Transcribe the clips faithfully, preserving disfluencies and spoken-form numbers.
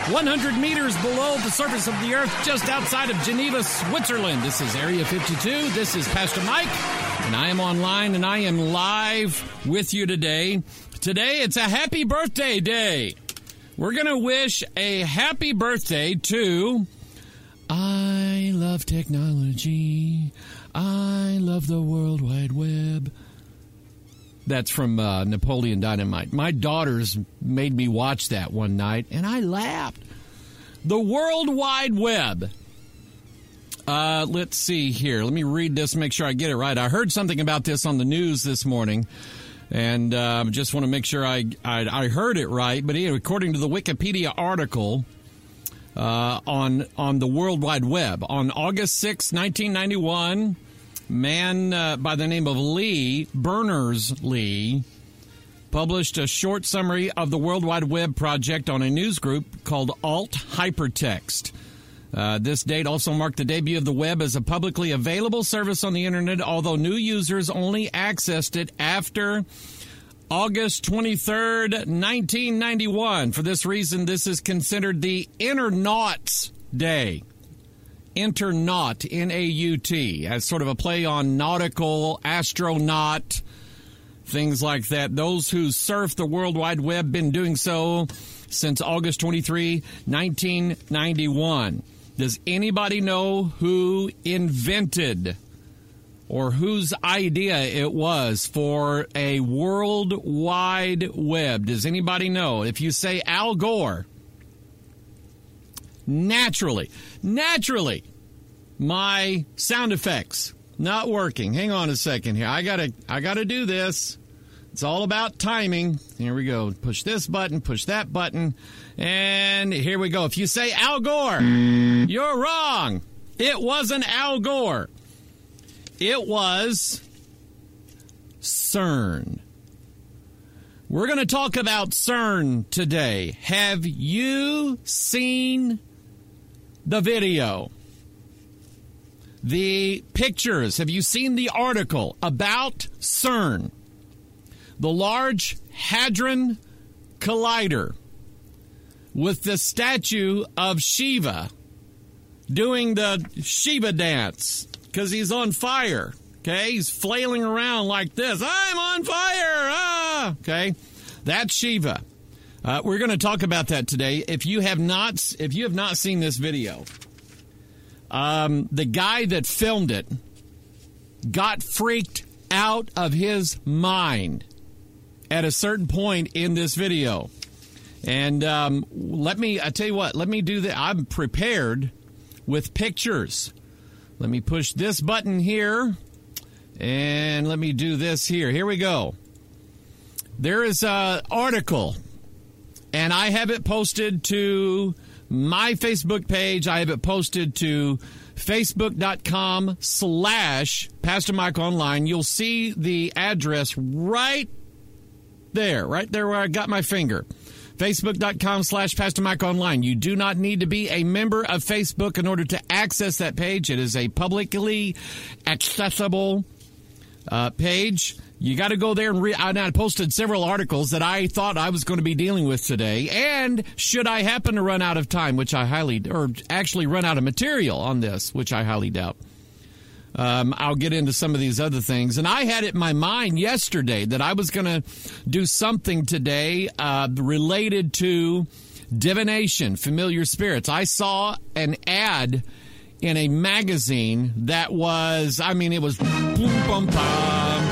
one hundred meters below the surface of the earth, just outside of Geneva, Switzerland. This is Area fifty-two. This is Pastor Mike, and I am online, and I am live with you today. Today, it's a happy birthday day. We're going to wish a happy birthday to I love technology. I love the World Wide Web. That's from uh, Napoleon Dynamite. My daughters made me watch that one night, and I laughed. The World Wide Web. Uh, let's see here. Let me read this, make sure I get it right. I heard something about this on the news this morning, and uh, just want to make sure I, I, I heard it right. But anyway, according to the Wikipedia article uh, on, on the World Wide Web, on August sixth, nineteen ninety-one... man uh, by the name of Lee, Berners-Lee, published a short summary of the World Wide Web project on a news group called Alt Hypertext. Uh, this date also marked the debut of the web as a publicly available service on the Internet, although new users only accessed it after August twenty-third, nineteen ninety-one. For this reason, this is considered the Internauts Day. Internaut, N A U T, as sort of a play on nautical, astronaut, things like that. Those who surf the World Wide Web been doing so since August twenty-third, nineteen ninety-one. Does anybody know who invented or whose idea it was for a World Wide Web? Does anybody know? If you say Al Gore, Naturally, naturally, my sound effects not working. Hang on a second here. I gotta, I gotta do this. It's all about timing. Here we go. Push this button, push that button, and here we go. If you say Al Gore, you're wrong. It wasn't Al Gore. It was CERN. We're going to talk about CERN today. Have you seen the video? The pictures? Have you seen the article about CERN? The Large Hadron Collider with the statue of Shiva doing the Shiva dance because he's on fire. Okay, he's flailing around like this. I'm on fire! Ah! Okay, that's Shiva. Uh, we're going to talk about that today. If you have not, if you have not seen this video, um, the guy that filmed it got freaked out of his mind at a certain point in this video. And um, let me, I tell you what, let me do that. I'm prepared with pictures. Let me push this button here. And let me do this here. Here we go. There is an article, and I have it posted to my Facebook page. I have it posted to facebook.com slash Pastor Mike Online. You'll see the address right there, right there where I got my finger. Facebook.com slash Pastor Mike Online. You do not need to be a member of Facebook in order to access that page. It is a publicly accessible Uh, page. You got to go there and read. I posted several articles that I thought I was going to be dealing with today. And should I happen to run out of time, which I highly, or actually run out of material on this, which I highly doubt, um, I'll get into some of these other things. And I had it in my mind yesterday that I was going to do something today uh, related to divination, familiar spirits. I saw an ad in a magazine that was, I mean, it was boom, bum, bum.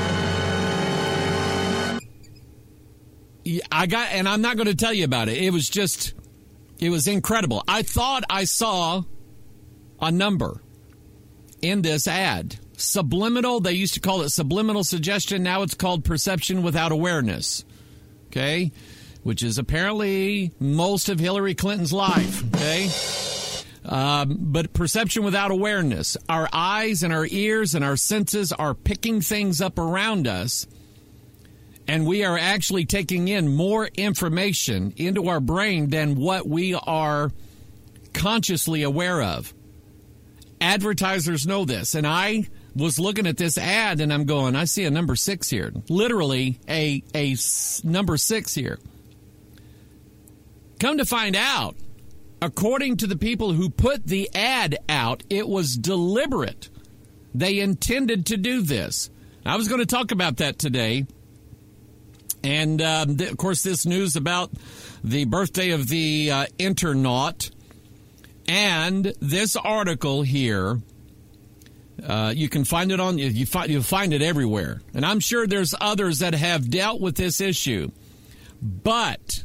I got, and I'm not going to tell you about it. It was just, it was incredible. I thought I saw a number in this ad. Subliminal, they used to call it subliminal suggestion. Now it's called perception without awareness. Okay? Which is apparently most of Hillary Clinton's life. Okay? Um, but perception without awareness. Our eyes and our ears and our senses are picking things up around us, and we are actually taking in more information into our brain than what we are consciously aware of. Advertisers know this, and I was looking at this ad, and I'm going, I see a number six here. Literally a, a number six here. Come to find out, according to the people who put the ad out, it was deliberate. They intended to do this. I was going to talk about that today. And, um, th- of course, this news about the birthday of the uh, Internaut and this article here, uh, you can find it on, you find, you'll find it everywhere. And I'm sure there's others that have dealt with this issue. But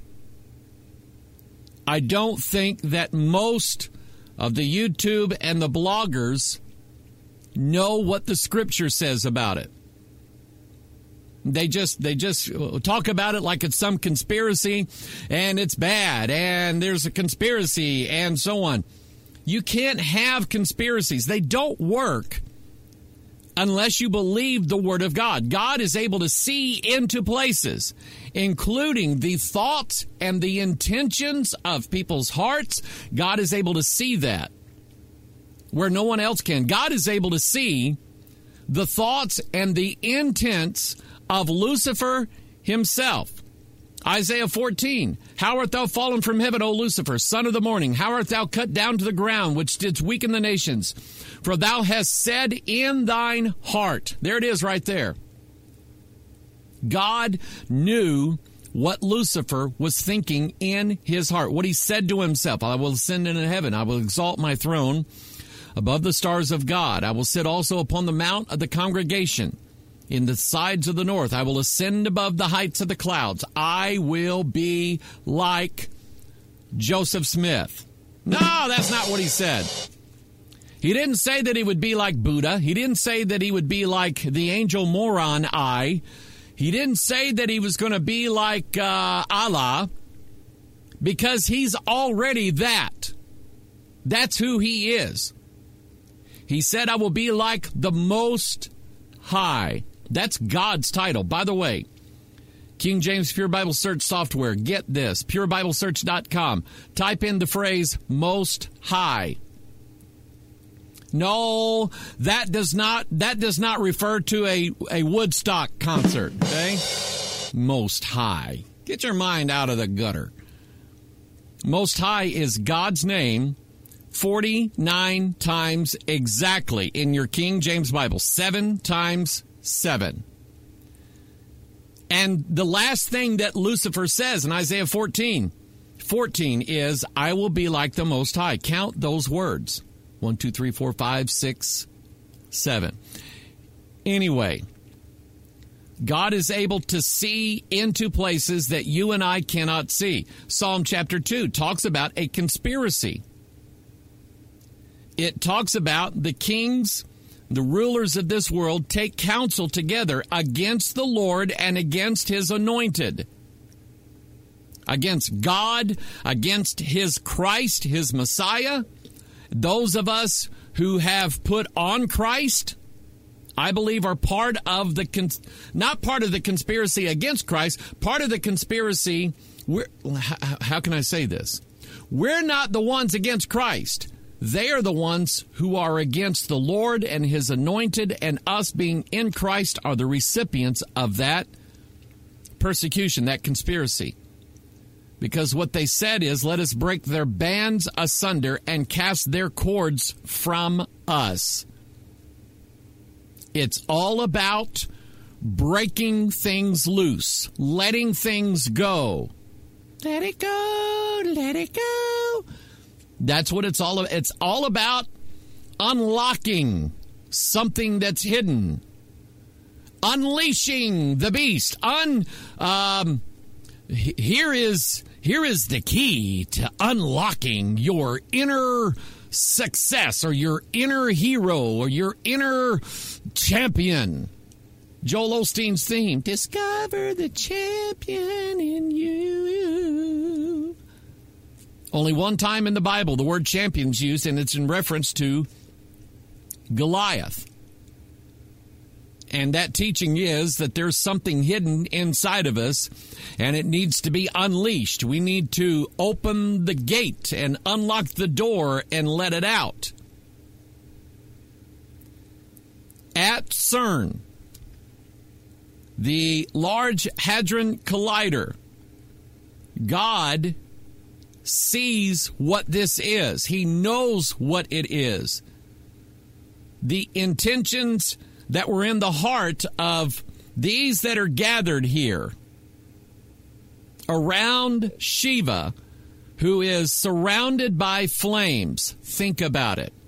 I don't think that most of the YouTube and the bloggers know what the Scripture says about it. They just they just talk about it like it's some conspiracy and it's bad and there's a conspiracy and so on. You can't have conspiracies. They don't work unless you believe the Word of God. God is able to see into places, including the thoughts and the intentions of people's hearts. God is able to see that where no one else can. God is able to see the thoughts and the intents of Lucifer himself. Isaiah fourteen, how art thou fallen from heaven, O Lucifer, son of the morning? How art thou cut down to the ground, which didst weaken the nations? For thou hast said in thine heart. There it is right there. God knew what Lucifer was thinking in his heart, what he said to himself. I will ascend into heaven. I will exalt my throne above the stars of God. I will sit also upon the mount of the congregation in the sides of the north. I will ascend above the heights of the clouds. I will be like Joseph Smith. No, that's not what he said. He didn't say that he would be like Buddha. He didn't say that he would be like the angel Moron Eye. He didn't say that he was going to be like uh, Allah, because he's already that. That's who he is. He said, I will be like the Most High. That's God's title. By the way, King James Pure Bible Search software, get this, pure bible search dot com. Type in the phrase Most High. No, that does not that does not refer to a, a Woodstock concert, okay? Most High. Get your mind out of the gutter. Most High is God's name forty-nine times exactly in your King James Bible. Seven times seven. And the last thing that Lucifer says in Isaiah fourteen, fourteen is, I will be like the Most High. Count those words. One, two, three, four, five, six, seven. Anyway, God is able to see into places that you and I cannot see. Psalm chapter two talks about a conspiracy. It talks about the kings, the rulers of this world, take counsel together against the Lord and against his anointed. Against God, against his Christ, his Messiah. Those of us who have put on Christ, I believe, are part of the, cons- not part of the conspiracy against Christ, part of the conspiracy, we're, how can I say this? We're not the ones against Christ. They are the ones who are against the Lord and his anointed, and us being in Christ are the recipients of that persecution, that conspiracy. Because what they said is, let us break their bands asunder and cast their cords from us. It's all about breaking things loose, letting things go. Let it go, let it go. That's what it's all about. It's all about unlocking something that's hidden. Unleashing the beast. Un, um, here is, here is the key to unlocking your inner success or your inner hero or your inner champion. Joel Osteen's theme, discover the champion in you. Only one time in the Bible the word champion is used, and it's in reference to Goliath. And that teaching is that there's something hidden inside of us, and it needs to be unleashed. We need to open the gate and unlock the door and let it out. At CERN, the Large Hadron Collider, God sees what this is. He knows what it is. The intentions that were in the heart of these that are gathered here around Shiva, who is surrounded by flames. Think about it.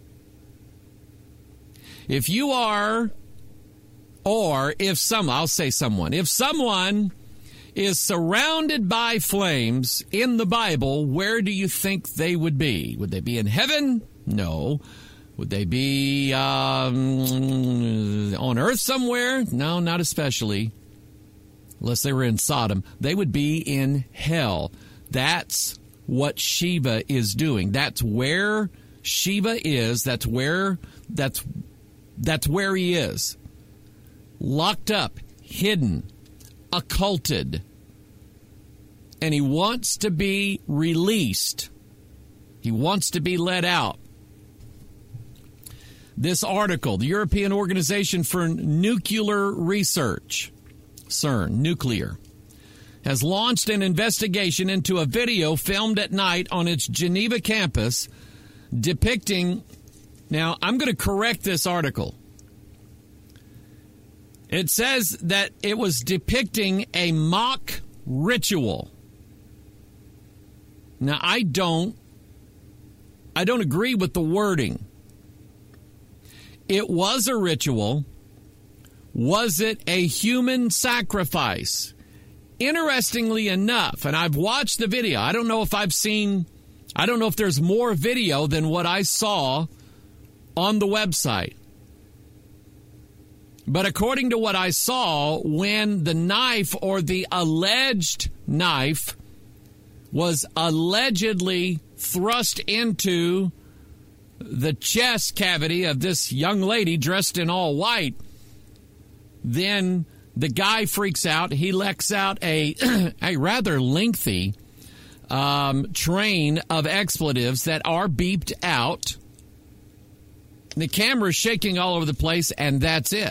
If you are, or if some, I'll say someone, if someone is surrounded by flames in the Bible, where do you think they would be? Would they be in heaven? No. Would they be um, on earth somewhere? No, not especially. Unless they were in Sodom. They would be in hell. That's what Shiva is doing. That's where Shiva is. That's where that's that's where he is. Locked up, hidden, occulted. And he wants to be released. He wants to be let out. This article, the European Organization for Nuclear Research, CERN, nuclear, has launched an investigation into a video filmed at night on its Geneva campus depicting, now I'm going to correct this article. It says that it was depicting a mock ritual. Now I don't, I don't agree with the wording. It was a ritual. Was it a human sacrifice? Interestingly enough, and I've watched the video. I don't know if I've seen, I don't know if there's more video than what I saw on the website. But according to what I saw, when the knife or the alleged knife was allegedly thrust into the chest cavity of this young lady dressed in all white, then the guy freaks out. He lets out a, a rather lengthy um, train of expletives that are beeped out. The camera's shaking all over the place, and that's it.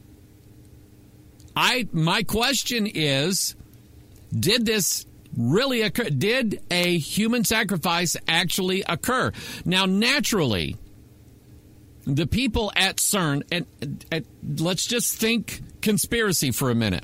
I my question is, did this really occur? Did a human sacrifice actually occur? Now, naturally, the people at CERN, and, and let's just think conspiracy for a minute.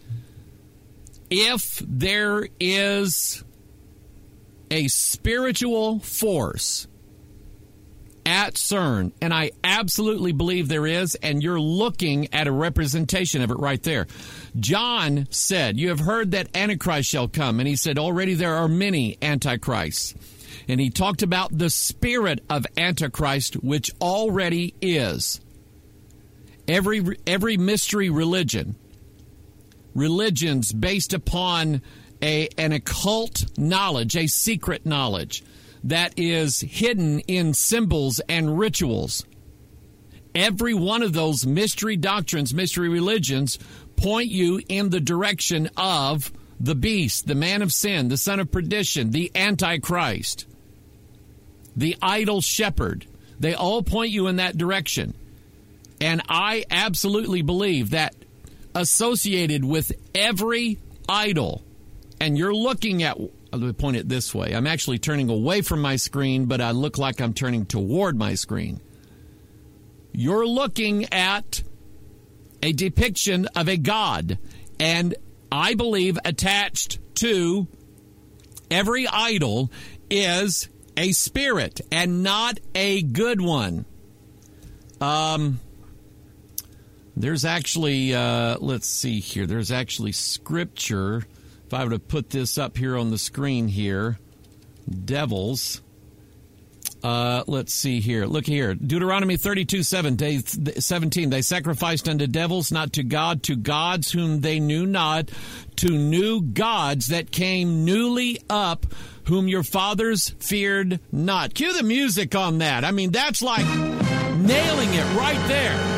If there is a spiritual force at CERN, and I absolutely believe there is, and you're looking at a representation of it right there. John said, you have heard that Antichrist shall come, and he said, already there are many Antichrists. And he talked about the spirit of Antichrist, which already is. Every every mystery religion, religions based upon a an occult knowledge, a secret knowledge that is hidden in symbols and rituals. Every one of those mystery doctrines, mystery religions, point you in the direction of the beast, the man of sin, the son of perdition, the Antichrist, the idol shepherd. They all point you in that direction. And I absolutely believe that associated with every idol, and you're looking at, let me point it this way. I'm actually turning away from my screen, but I look like I'm turning toward my screen. You're looking at a depiction of a god, and I believe attached to every idol is a spirit, and not a good one. Um, there's actually, uh, let's see here, there's actually scripture. If I were to put this up here on the screen here, devils. Uh, let's see here. Look here. Deuteronomy thirty-two, seventeen. They sacrificed unto devils, not to God, to gods whom they knew not, to new gods that came newly up, whom your fathers feared not. Cue the music on that. I mean, that's like nailing it right there.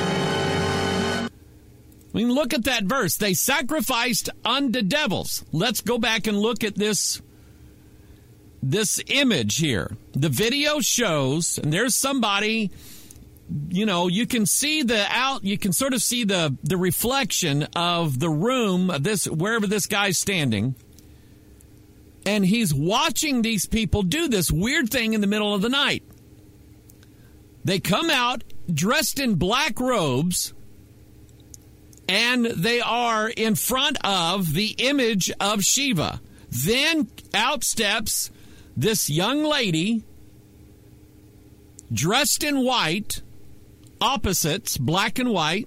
I mean, look at that verse. They sacrificed unto devils. Let's go back and look at this, this image here. The video shows, and there's somebody, you know, you can see the out, you can sort of see the, the reflection of the room, of this, wherever this guy's standing. And he's watching these people do this weird thing in the middle of the night. They come out dressed in black robes, and they are in front of the image of Shiva. Then out steps this young lady dressed in white, opposites, black and white,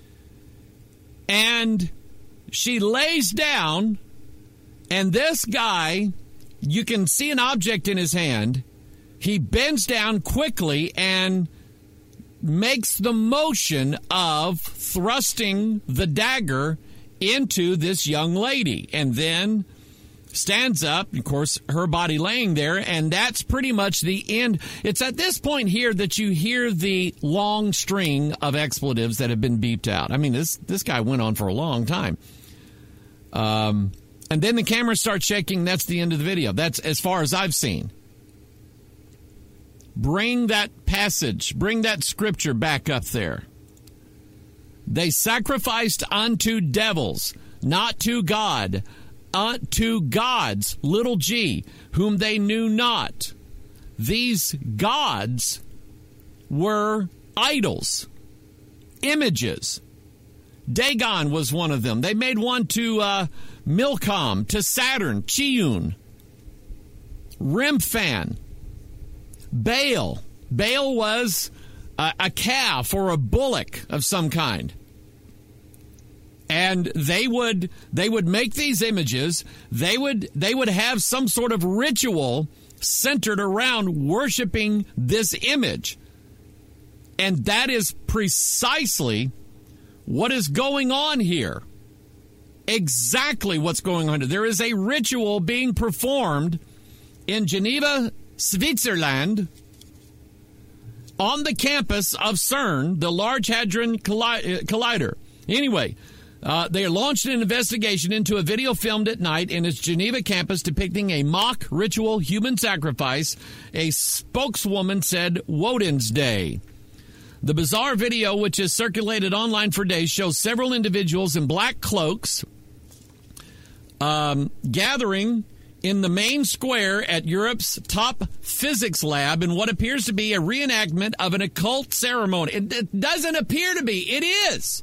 and she lays down, and this guy, you can see an object in his hand. He bends down quickly and makes the motion of thrusting the dagger into this young lady, and then stands up, of course, her body laying there, and that's pretty much the end. It's at this point here that you hear the long string of expletives that have been beeped out. I mean, this this guy went on for a long time. Um, and then the camera starts shaking. That's the end of the video. That's as far as I've seen. Bring that passage, bring that scripture back up there. They sacrificed unto devils, not to God, unto gods, little g, whom they knew not. These gods were idols, images. Dagon was one of them. They made one to uh, Milcom, to Saturn, Chiun, Remphan, Baal. Baal was a, a calf or a bullock of some kind. And they would they would make these images. They would they would have some sort of ritual centered around worshiping this image. And that is precisely what is going on here. Exactly what's going on here. There is a ritual being performed in Geneva, Switzerland, on the campus of CERN, the Large Hadron Collider. Anyway, Uh, they launched an investigation into a video filmed at night in its Geneva campus depicting a mock ritual human sacrifice. A spokeswoman said Woden's Day. The bizarre video, which has circulated online for days, shows several individuals in black cloaks um, gathering in the main square at Europe's top physics lab in what appears to be a reenactment of an occult ceremony. It, it doesn't appear to be. It is.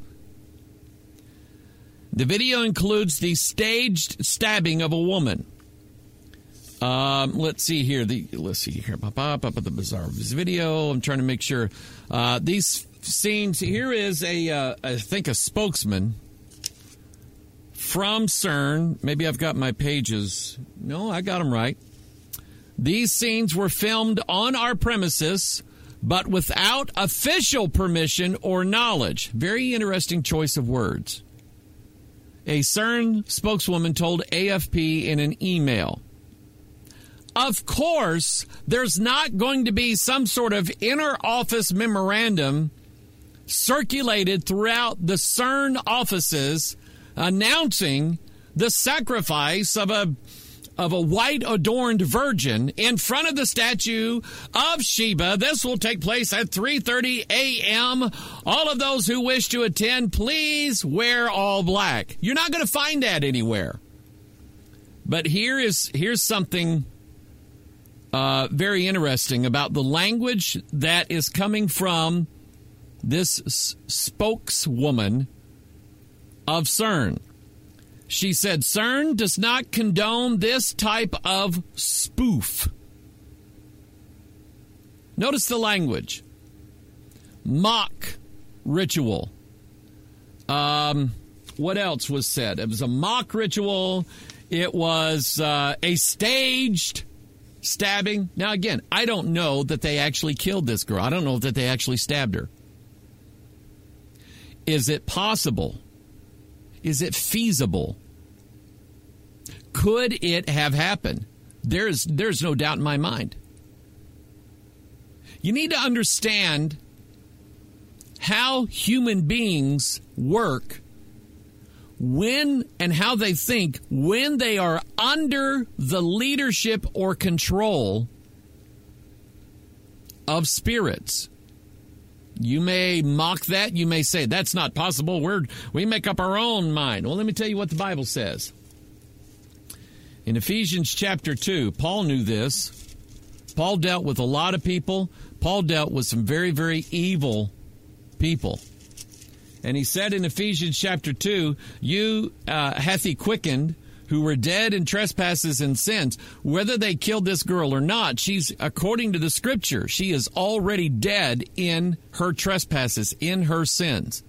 The video includes the staged stabbing of a woman. Um, let's see here. The let's see here. Pop up up at the bizarre video. I'm trying to make sure uh, these scenes. Here is a uh, I think a spokesman from CERN. Maybe I've got my pages. No, I got them right. These scenes were filmed on our premises, but without official permission or knowledge. Very interesting choice of words. A CERN spokeswoman told A F P in an email. Of course, there's not going to be some sort of inner office memorandum circulated throughout the CERN offices announcing the sacrifice of a of a white adorned virgin in front of the statue of Shiva. This will take place at three thirty a.m. All of those who wish to attend, please wear all black. You're not going to find that anywhere. But here is here's something uh, very interesting about the language that is coming from this s- spokeswoman of CERN. She said CERN does not condone this type of spoof. Notice the language. Mock ritual. Um, what else was said? It was a mock ritual. It was uh, a staged stabbing. Now, again, I don't know that they actually killed this girl. I don't know that they actually stabbed her. Is it possible? Is it feasible? Could it have happened? There's there's no doubt in my mind. You need to understand how human beings work when and how they think when they are under the leadership or control of spirits. You may mock that. You may say, that's not possible. We're, we make up our own mind. Well, let me tell you what the Bible says. In Ephesians chapter two, Paul knew this. Paul dealt with a lot of people. Paul dealt with some very, very evil people. And he said in Ephesians chapter two, you uh, hath he quickened, who were dead in trespasses and sins. Whether they killed this girl or not, she's, according to the Scripture, she is already dead in her trespasses, in her sins.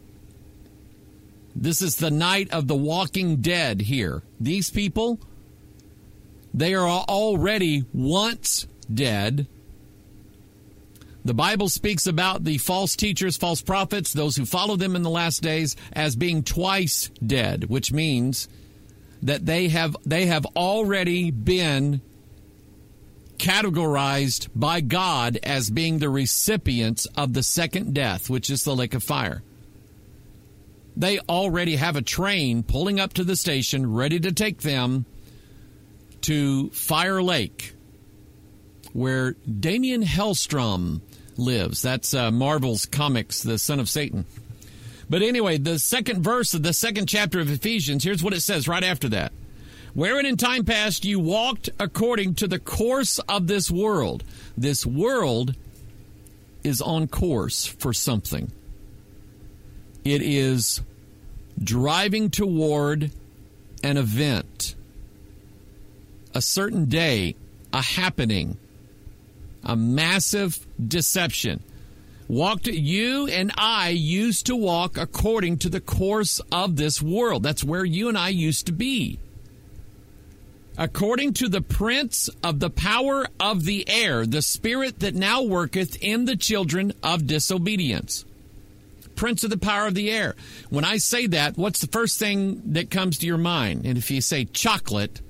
This is the night of the walking dead here. These people, they are already once dead. The Bible speaks about the false teachers, false prophets, those who follow them in the last days, as being twice dead, which means that they have they have already been categorized by God as being the recipients of the second death, which is the lake of fire. They already have a train pulling up to the station, ready to take them to Fire Lake, where Damien Hellstrom lives. That's uh, Marvel's comics, the son of Satan. But anyway, the second verse of the second chapter of Ephesians, here's what it says right after that. Wherein in time past you walked according to the course of this world. This world is on course for something. It is driving toward an event, a certain day, a happening, a massive deception. Walked, you and I used to walk according to the course of this world. That's where you and I used to be. According to the prince of the power of the air, the spirit that now worketh in the children of disobedience. Prince of the power of the air. When I say that, what's the first thing that comes to your mind? And if you say chocolate,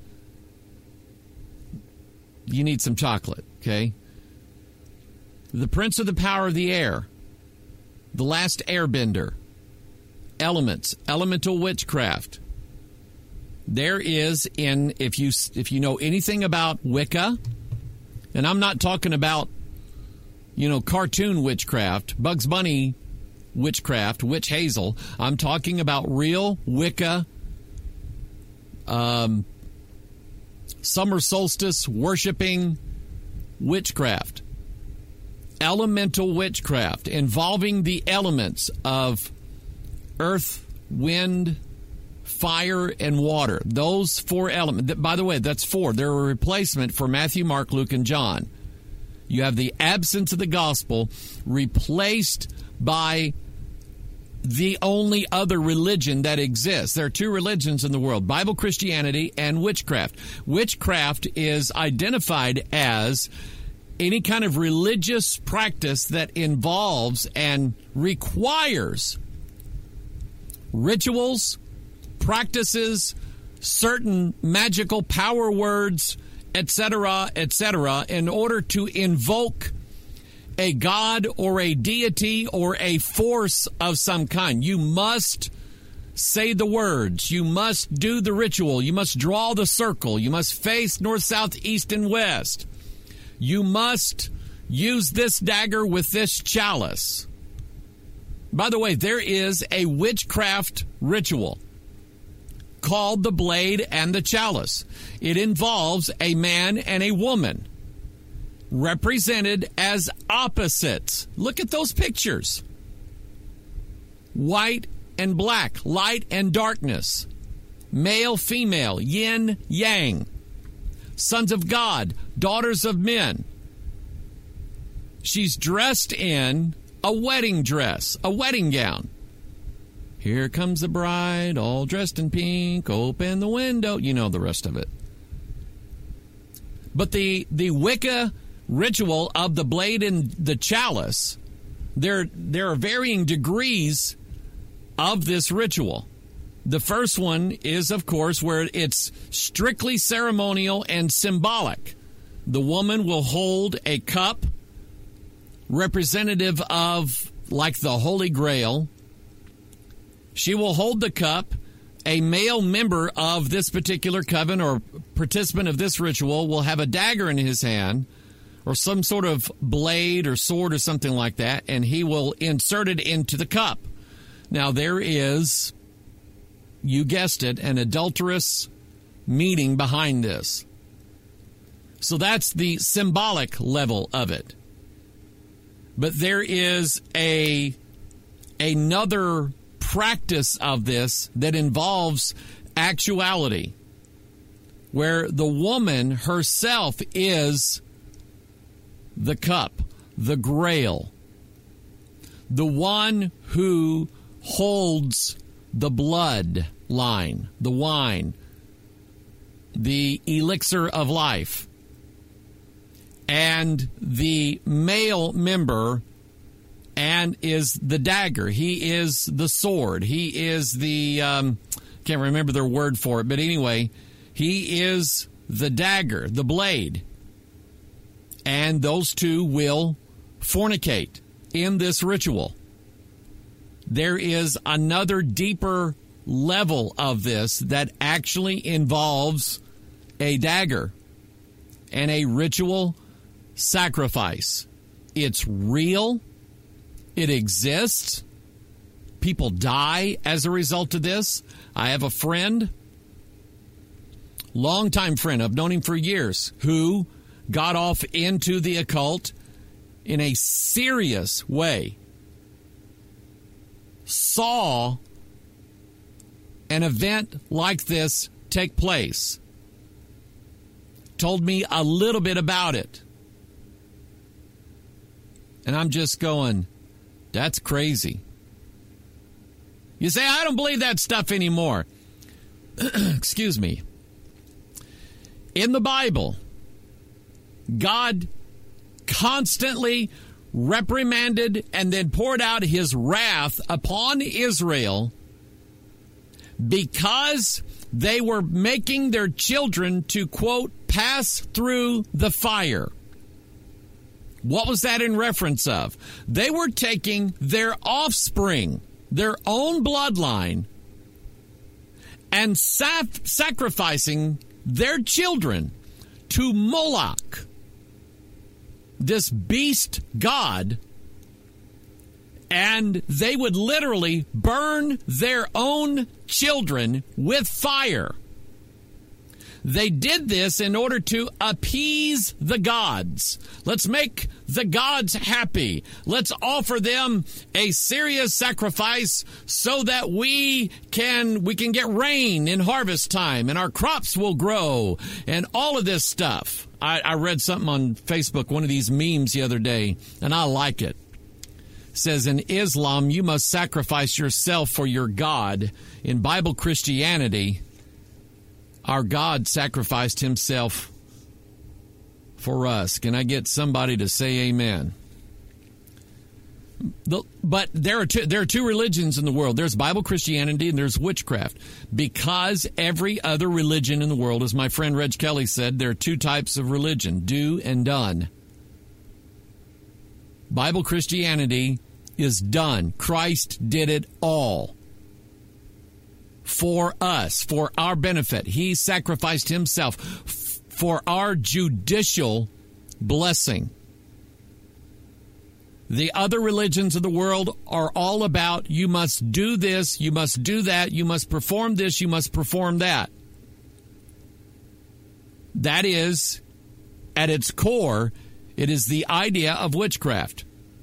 you need some chocolate, okay? The prince of the power of the air, the last airbender, elements, elemental witchcraft. There is in, if you if you know anything about Wicca, and I'm not talking about, you know, cartoon witchcraft, Bugs Bunny witchcraft, witch hazel. I'm talking about real Wicca, um, summer solstice worshiping witchcraft. Elemental witchcraft involving the elements of earth, wind, fire, and water. Those four elements. By the way, that's four. They're a replacement for Matthew, Mark, Luke, and John. You have the absence of the gospel replaced by the only other religion that exists. There are two religions in the world, Bible Christianity and witchcraft. Witchcraft is identified as any kind of religious practice that involves and requires rituals, practices, certain magical power words, et cetera, et cetera, in order to invoke a god or a deity or a force of some kind. You must say the words. You must do the ritual. You must draw the circle. You must face north, south, east, and west. You must use this dagger with this chalice. By the way, there is a witchcraft ritual called the blade and the chalice. It involves a man and a woman represented as opposites. Look at those pictures. White and black, light and darkness, male, female, yin, yang. Sons of God, daughters of men. She's dressed in a wedding dress, a wedding gown. Here comes the bride, all dressed in pink, open the window. You know the rest of it. But the, the Wicca ritual of the blade and the chalice, there, there are varying degrees of this ritual. The first one is, of course, where it's strictly ceremonial and symbolic. The woman will hold a cup representative of, like, the Holy Grail. She will hold the cup. A male member of this particular coven or participant of this ritual will have a dagger in his hand or some sort of blade or sword or something like that, and he will insert it into the cup. Now, there is, you guessed it, an adulterous meaning behind this. So that's the symbolic level of it. But there is a another practice of this that involves actuality, where the woman herself is the cup, the grail, the one who holds the blood line, the wine, the elixir of life. And the male member and is the dagger. He is the sword. He is the, um, can't remember their word for it, but anyway, he is the dagger, the blade. And those two will fornicate in this ritual. There is another deeper level of this that actually involves a dagger and a ritual sacrifice. It's real. It exists. People die as a result of this. I have a friend, longtime friend, I've known him for years, who got off into the occult in a serious way. Saw an event like this take place. Told me a little bit about it. And I'm just going, that's crazy. You say, I don't believe that stuff anymore. Excuse me. In the Bible, God constantly reprimanded and then poured out his wrath upon Israel because they were making their children to, quote, pass through the fire. What was that in reference of? They were taking their offspring, their own bloodline, and sac- sacrificing their children to Moloch, this beast god, and they would literally burn their own children with fire. They did this in order to appease the gods. Let's make the gods happy. Let's offer them a serious sacrifice so that we can we can get rain in harvest time and our crops will grow and all of this stuff. I, I read something on Facebook, one of these memes the other day, and I like it. It says, in Islam, you must sacrifice yourself for your God. In Bible Christianity, our God sacrificed himself for us. Can I get somebody to say amen? The, but there are two, there are two religions in the world. There's Bible Christianity and there's witchcraft. Because every other religion in the world, as my friend Reg Kelly said, there are two types of religion, do and done. Bible Christianity is done. Christ did it all. For us, for our benefit. He sacrificed himself f- for our judicial blessing. The other religions of the world are all about, you must do this, you must do that, you must perform this, you must perform that. That is, at its core, it is the idea of witchcraft.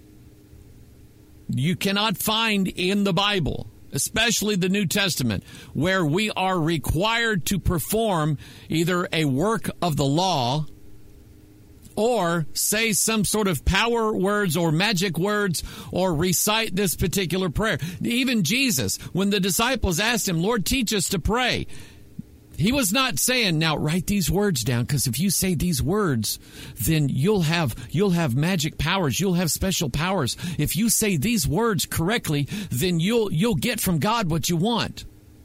You cannot find in the Bible, especially the New Testament, where we are required to perform either a work of the law or say some sort of power words or magic words or recite this particular prayer. Even Jesus, when the disciples asked him, Lord, teach us to pray, he was not saying, now write these words down, because if you say these words, then you'll have you'll have magic powers, you'll have special powers. If you say these words correctly, then you'll you'll get from God what you want.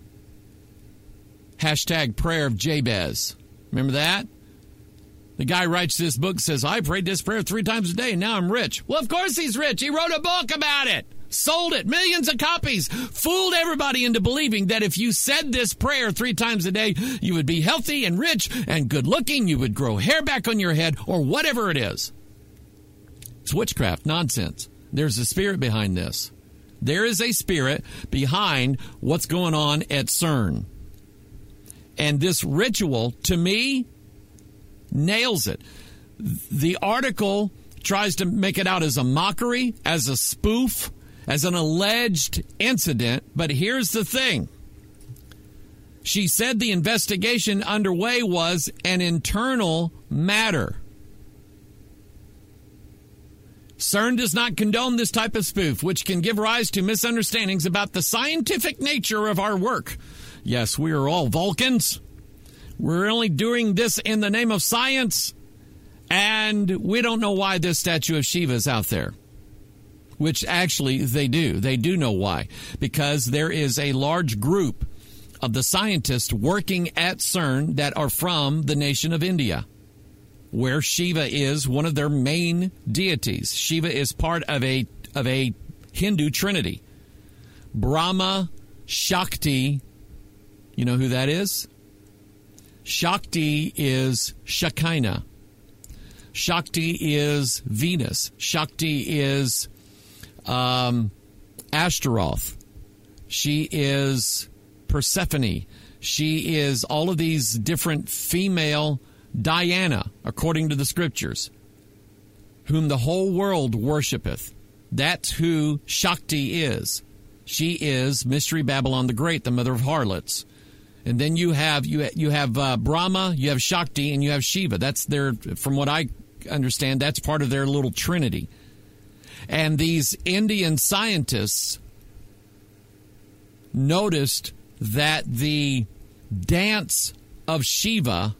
Hashtag prayer of Jabez. Remember that? The guy writes this book, says, I prayed this prayer three times a day, and now I'm rich. Well, of course he's rich. He wrote a book about it. Sold it, millions of copies, fooled everybody into believing that if you said this prayer three times a day, you would be healthy and rich and good looking, you would grow hair back on your head, or whatever it is. It's witchcraft, nonsense. There's a spirit behind this. There is a spirit behind what's going on at CERN. And this ritual, to me, nails it. The article tries to make it out as a mockery, as a spoof, as an alleged incident. But here's the thing. She said the investigation underway was an internal matter. CERN does not condone this type of spoof, which can give rise to misunderstandings about the scientific nature of our work. Yes, we are all Vulcans. We're only doing this in the name of science. And we don't know why this statue of Shiva is out there. Which actually they do. They do know why. Because there is a large group of the scientists working at CERN that are from the nation of India, where Shiva is one of their main deities. Shiva is part of a of a Hindu trinity. Brahma, Shakti, you know who that is? Shakti is Shekinah. Shakti is Venus. Shakti is um, Ashtaroth. She is Persephone. She is all of these different female Diana, according to the scriptures, whom the whole world worshipeth. That's who Shakti is. She is Mystery Babylon the Great, the mother of harlots. And then you have you you have uh, Brahma, you have Shakti, and you have Shiva. That's their, from what I understand, that's part of their little trinity. And these Indian scientists noticed that the dance of Shiva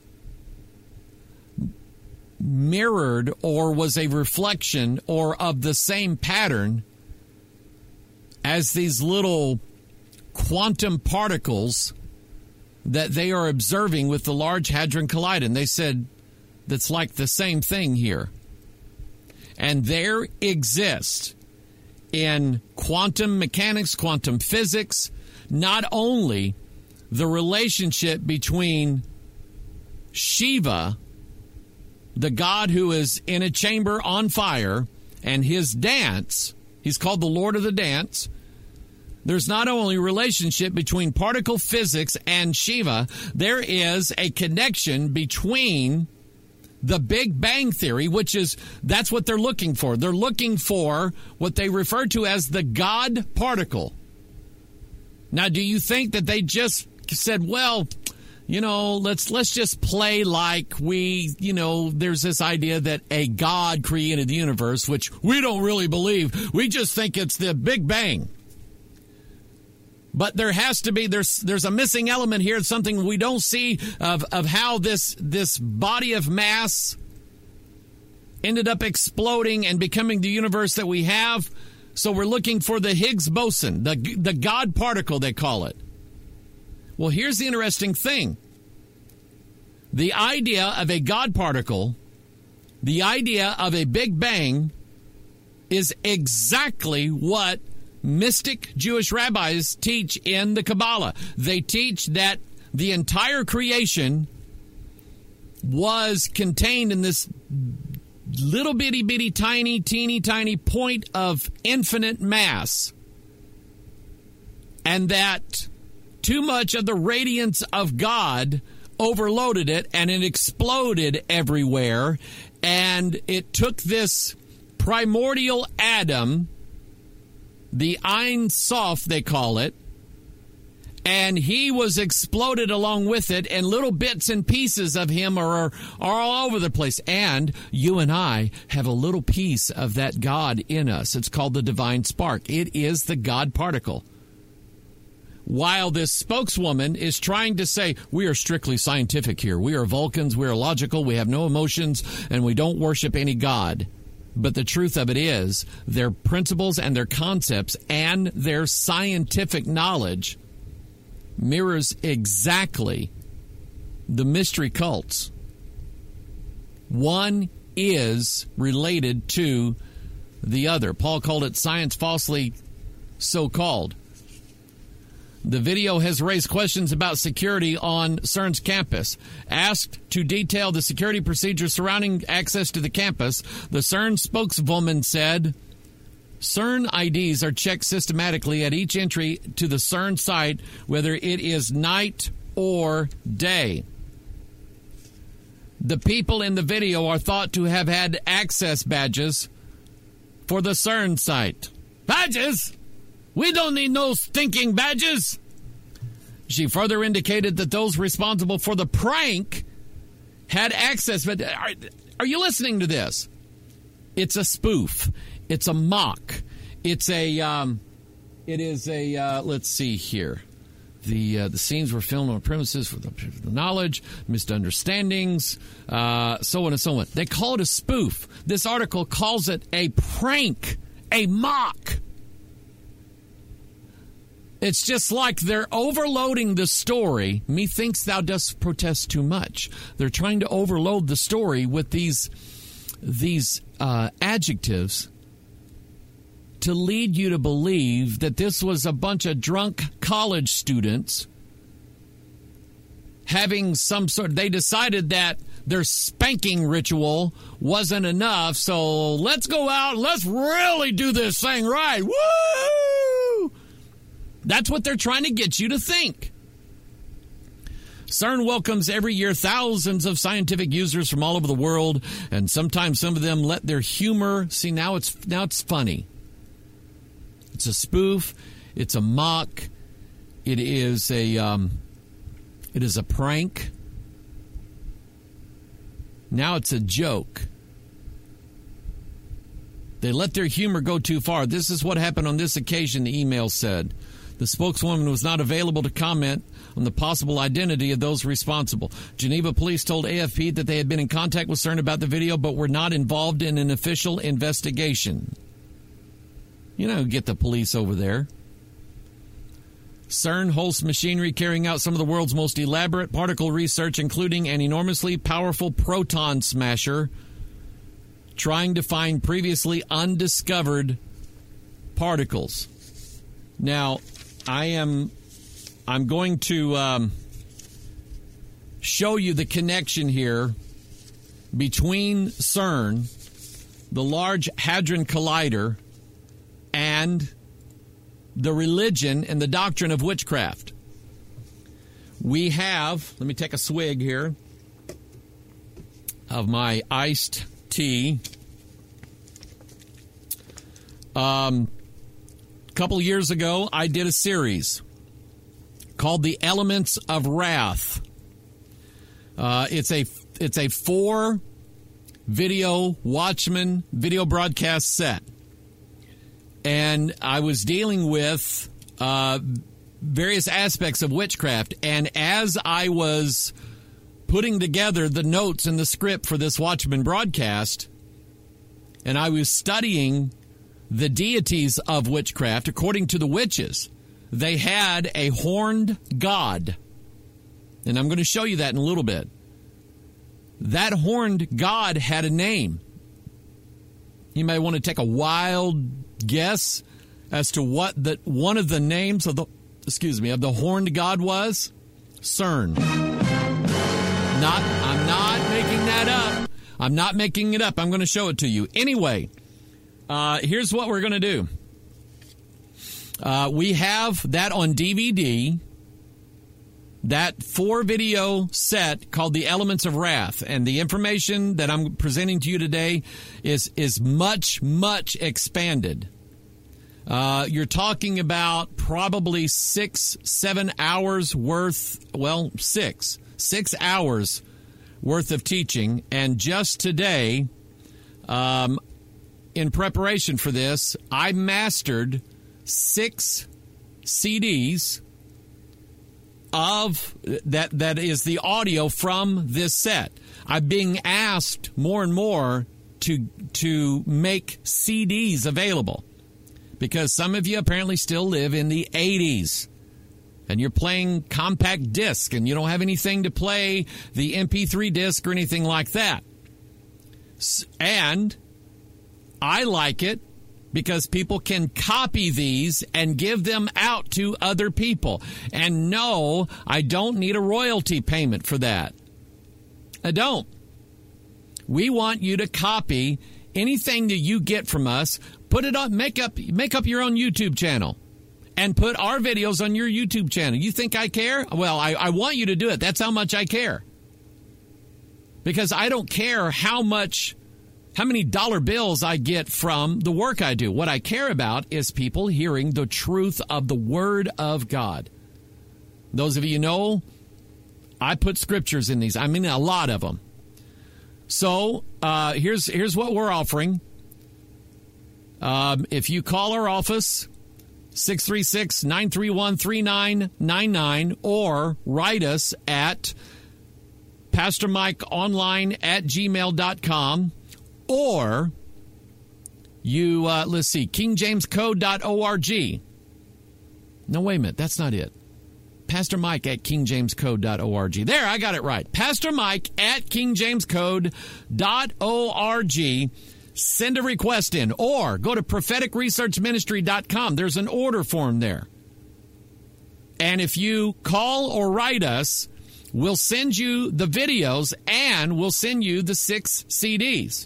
mirrored or was a reflection or of the same pattern as these little quantum particles that they are observing with the Large Hadron Collider. And they said, that's like the same thing here. And there exists in quantum mechanics, quantum physics, not only the relationship between Shiva, the god who is in a chamber on fire, and his dance. He's called the Lord of the Dance. There's not only a relationship between particle physics and Shiva, there is a connection between the Big Bang Theory, which is, that's what they're looking for. They're looking for what they refer to as the God particle. Now, do you think that they just said, well, you know, let's let's just play like we, you know, there's this idea that a God created the universe, which we don't really believe. We just think it's the Big Bang. But there has to be, there's there's a missing element here, something we don't see of, of how this this body of mass ended up exploding and becoming the universe that we have. So we're looking for the Higgs boson, the the God particle, they call it. Well, here's the interesting thing. The idea of a God particle, the idea of a Big Bang, is exactly what mystic Jewish rabbis teach in the Kabbalah. They teach that the entire creation was contained in this little bitty bitty tiny teeny tiny point of infinite mass, and that too much of the radiance of God overloaded it and it exploded everywhere, and it took this primordial atom, the Ein Sof they call it, and he was exploded along with it, and little bits and pieces of him are, are all over the place. And you and I have a little piece of that God in us. It's called the divine spark. It is the God particle. While this spokeswoman is trying to say, we are strictly scientific here. We are Vulcans, we are logical, we have no emotions, and we don't worship any God. But the truth of it is, their principles and their concepts and their scientific knowledge mirrors exactly the mystery cults. One is related to the other. Paul called it science falsely so-called. The video has raised questions about security on CERN's campus. Asked to detail the security procedures surrounding access to the campus, the CERN spokeswoman said, CERN I Ds are checked systematically at each entry to the CERN site, whether it is night or day. The people in the video are thought to have had access badges for the CERN site. Badges? We don't need no stinking badges. She further indicated that those responsible for the prank had access. But are, are you listening to this? It's a spoof. It's a mock. It's a, um, it is a, uh, let's see here. The uh, the scenes were filmed on premises for the, for the knowledge, misunderstandings, uh, so on and so on. They call it a spoof. This article calls it a prank, a mock. It's just like they're overloading the story. Methinks thou dost protest too much. They're trying to overload the story with these these uh, adjectives to lead you to believe that this was a bunch of drunk college students having some sort. They decided that their spanking ritual wasn't enough, so let's go out and let's really do this thing right. Woo! That's what they're trying to get you to think. CERN welcomes every year thousands of scientific users from all over the world, and sometimes some of them let their humor. See, now it's now it's funny. It's a spoof. It's a mock. It is a um, it is a prank. Now it's a joke. They let their humor go too far. This is what happened on this occasion, the email said. The spokeswoman was not available to comment on the possible identity of those responsible. Geneva police told A F P that they had been in contact with CERN about the video, but were not involved in an official investigation. You know, get the police over there. CERN hosts machinery carrying out some of the world's most elaborate particle research, including an enormously powerful proton smasher, trying to find previously undiscovered particles. Now, I am I'm going to um, show you the connection here between CERN, the Large Hadron Collider, and the religion and the doctrine of witchcraft. We have, let me take a swig here of my iced tea. Um, a couple years ago, I did a series called The Elements of Wrath. Uh, it's a it's a four video Watchmen video broadcast set. And I was dealing with uh, various aspects of witchcraft. And as I was putting together the notes and the script for this Watchmen broadcast, and I was studying the deities of witchcraft, according to the witches, they had a horned god. And I'm going to show you that in a little bit. That horned god had a name. You may want to take a wild guess as to what the one of the names of the excuse me of the horned god was. CERN. Not I'm not making that up. I'm not making it up. I'm going to show it to you. Anyway, uh, here's what we're going to do. Uh, we have that on D V D. That four video set called The Elements of Wrath, and the information that I'm presenting to you today is is much, much expanded. Uh, you're talking about probably six, seven hours worth, well, six, six hours worth of teaching. And just today, um, in preparation for this, I mastered six C Ds of that that is the audio from this set. I'm being asked more and more to to make C Ds available because some of you apparently still live in the eighties and you're playing compact disc and you don't have anything to play the M P three disc or anything like that. And I like it because people can copy these and give them out to other people. And no, I don't need a royalty payment for that. I don't. We want you to copy anything that you get from us, put it on, make up, make up your own YouTube channel and put our videos on your YouTube channel. You think I care? Well, I, I want you to do it. That's how much I care. Because I don't care how much, how many dollar bills I get from the work I do. What I care about is people hearing the truth of the Word of God. Those of you know, I put scriptures in these. I mean, a lot of them. So uh, here's here's what we're offering. Um, if you call our office, six three six, nine three one, three nine nine nine, or write us at Pastor Mike Online at gmail dot com, or you, uh, let's see, king james code dot org. No, wait a minute. That's not it. Pastor Mike at king james code dot org. There, I got it right. Pastor Mike at king james code dot org. Send a request in, or go to prophetic research ministry dot com. There's an order form there. And if you call or write us, we'll send you the videos and we'll send you the six C Ds.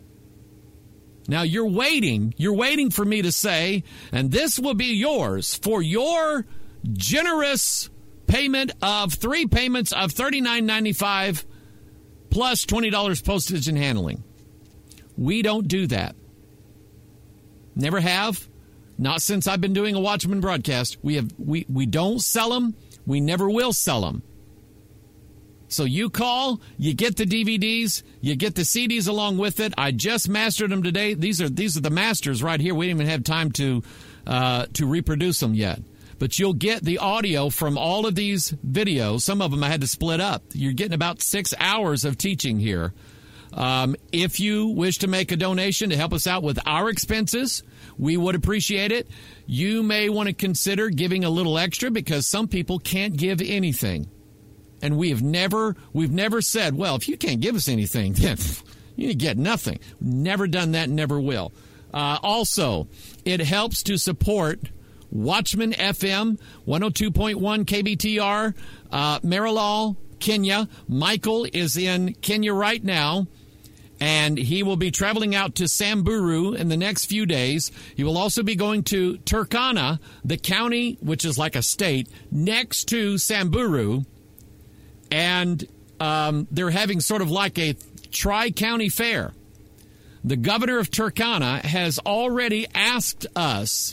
Now, you're waiting. You're waiting for me to say, and this will be yours for your generous payment of three payments of thirty-nine ninety-five plus twenty dollars postage and handling. We don't do that. Never have. Not since I've been doing a Watchman broadcast. We have we, we don't sell them. We never will sell them. So you call, you get the D V Ds, you get the C Ds along with it. I just mastered them today. These are these are the masters right here. We didn't even have time to uh, to reproduce them yet. But you'll get the audio from all of these videos. Some of them I had to split up. You're getting about six hours of teaching here. Um, if you wish to make a donation to help us out with our expenses, we would appreciate it. You may want to consider giving a little extra because some people can't give anything. And we have never, we've never said, well, if you can't give us anything, then you get nothing. Never done that, never will. Uh, also, it helps to support Watchman F M, one oh two point one K B T R, uh, Marilal, Kenya. Michael is in Kenya right now, and he will be traveling out to Samburu in the next few days. He will also be going to Turkana, the county, which is like a state, next to Samburu, and um, they're having sort of like a tri-county fair. The governor of Turkana has already asked us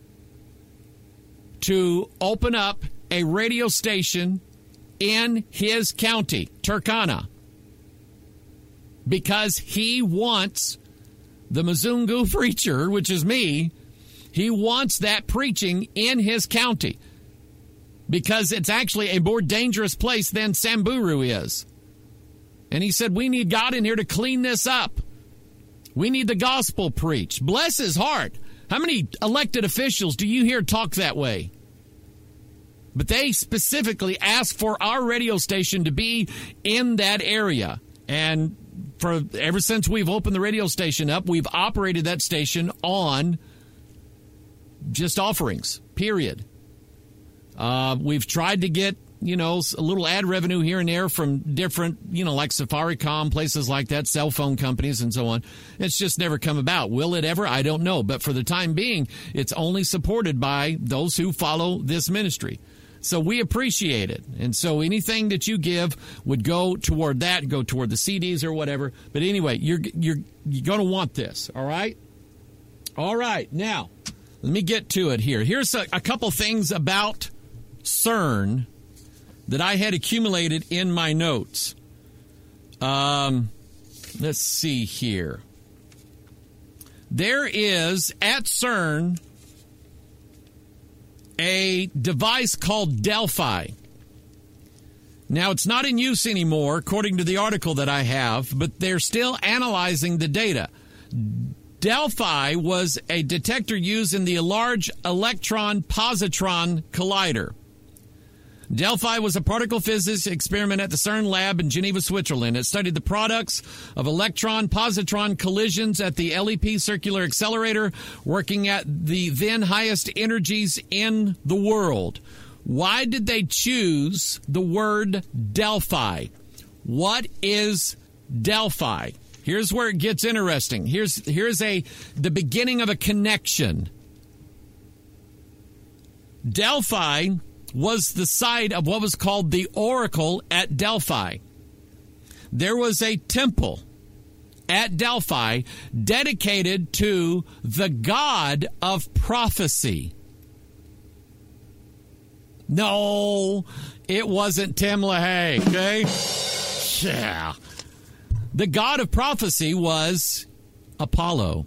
to open up a radio station in his county, Turkana, because he wants the Mzungu preacher, which is me, he wants that preaching in his county because it's actually a more dangerous place than Samburu is. And he said, we need God in here to clean this up. We need the gospel preached. Bless his heart. How many elected officials do you hear talk that way? But they specifically asked for our radio station to be in that area. And for ever since we've opened the radio station up, we've operated that station on just offerings, period. Uh, we've tried to get, you know, a little ad revenue here and there from different, you know, like Safaricom, places like that, cell phone companies and so on. It's just never come about. Will it ever? I don't know. But for the time being, it's only supported by those who follow this ministry. So we appreciate it. And so anything that you give would go toward that, go toward the C Ds or whatever. But anyway, you're you're you're going to want this, all right? All right. Now, let me get to it here. Here's a, a couple things about CERN that I had accumulated in my notes. Um, let's see here. There is, at CERN, a device called Delphi. Now, it's not in use anymore, according to the article that I have, but they're still analyzing the data. Delphi was a detector used in the Large Electron Positron Collider. Delphi was a particle physics experiment at the CERN lab in Geneva, Switzerland. It studied the products of electron-positron collisions at the L E P circular accelerator, working at the then highest energies in the world. Why did they choose the word Delphi? What is Delphi? Here's where it gets interesting. Here's here's a the beginning of a connection. Delphi was the site of what was called the Oracle at Delphi. There was a temple at Delphi dedicated to the god of prophecy. No, it wasn't Tim LaHaye, okay? Yeah. The god of prophecy was Apollo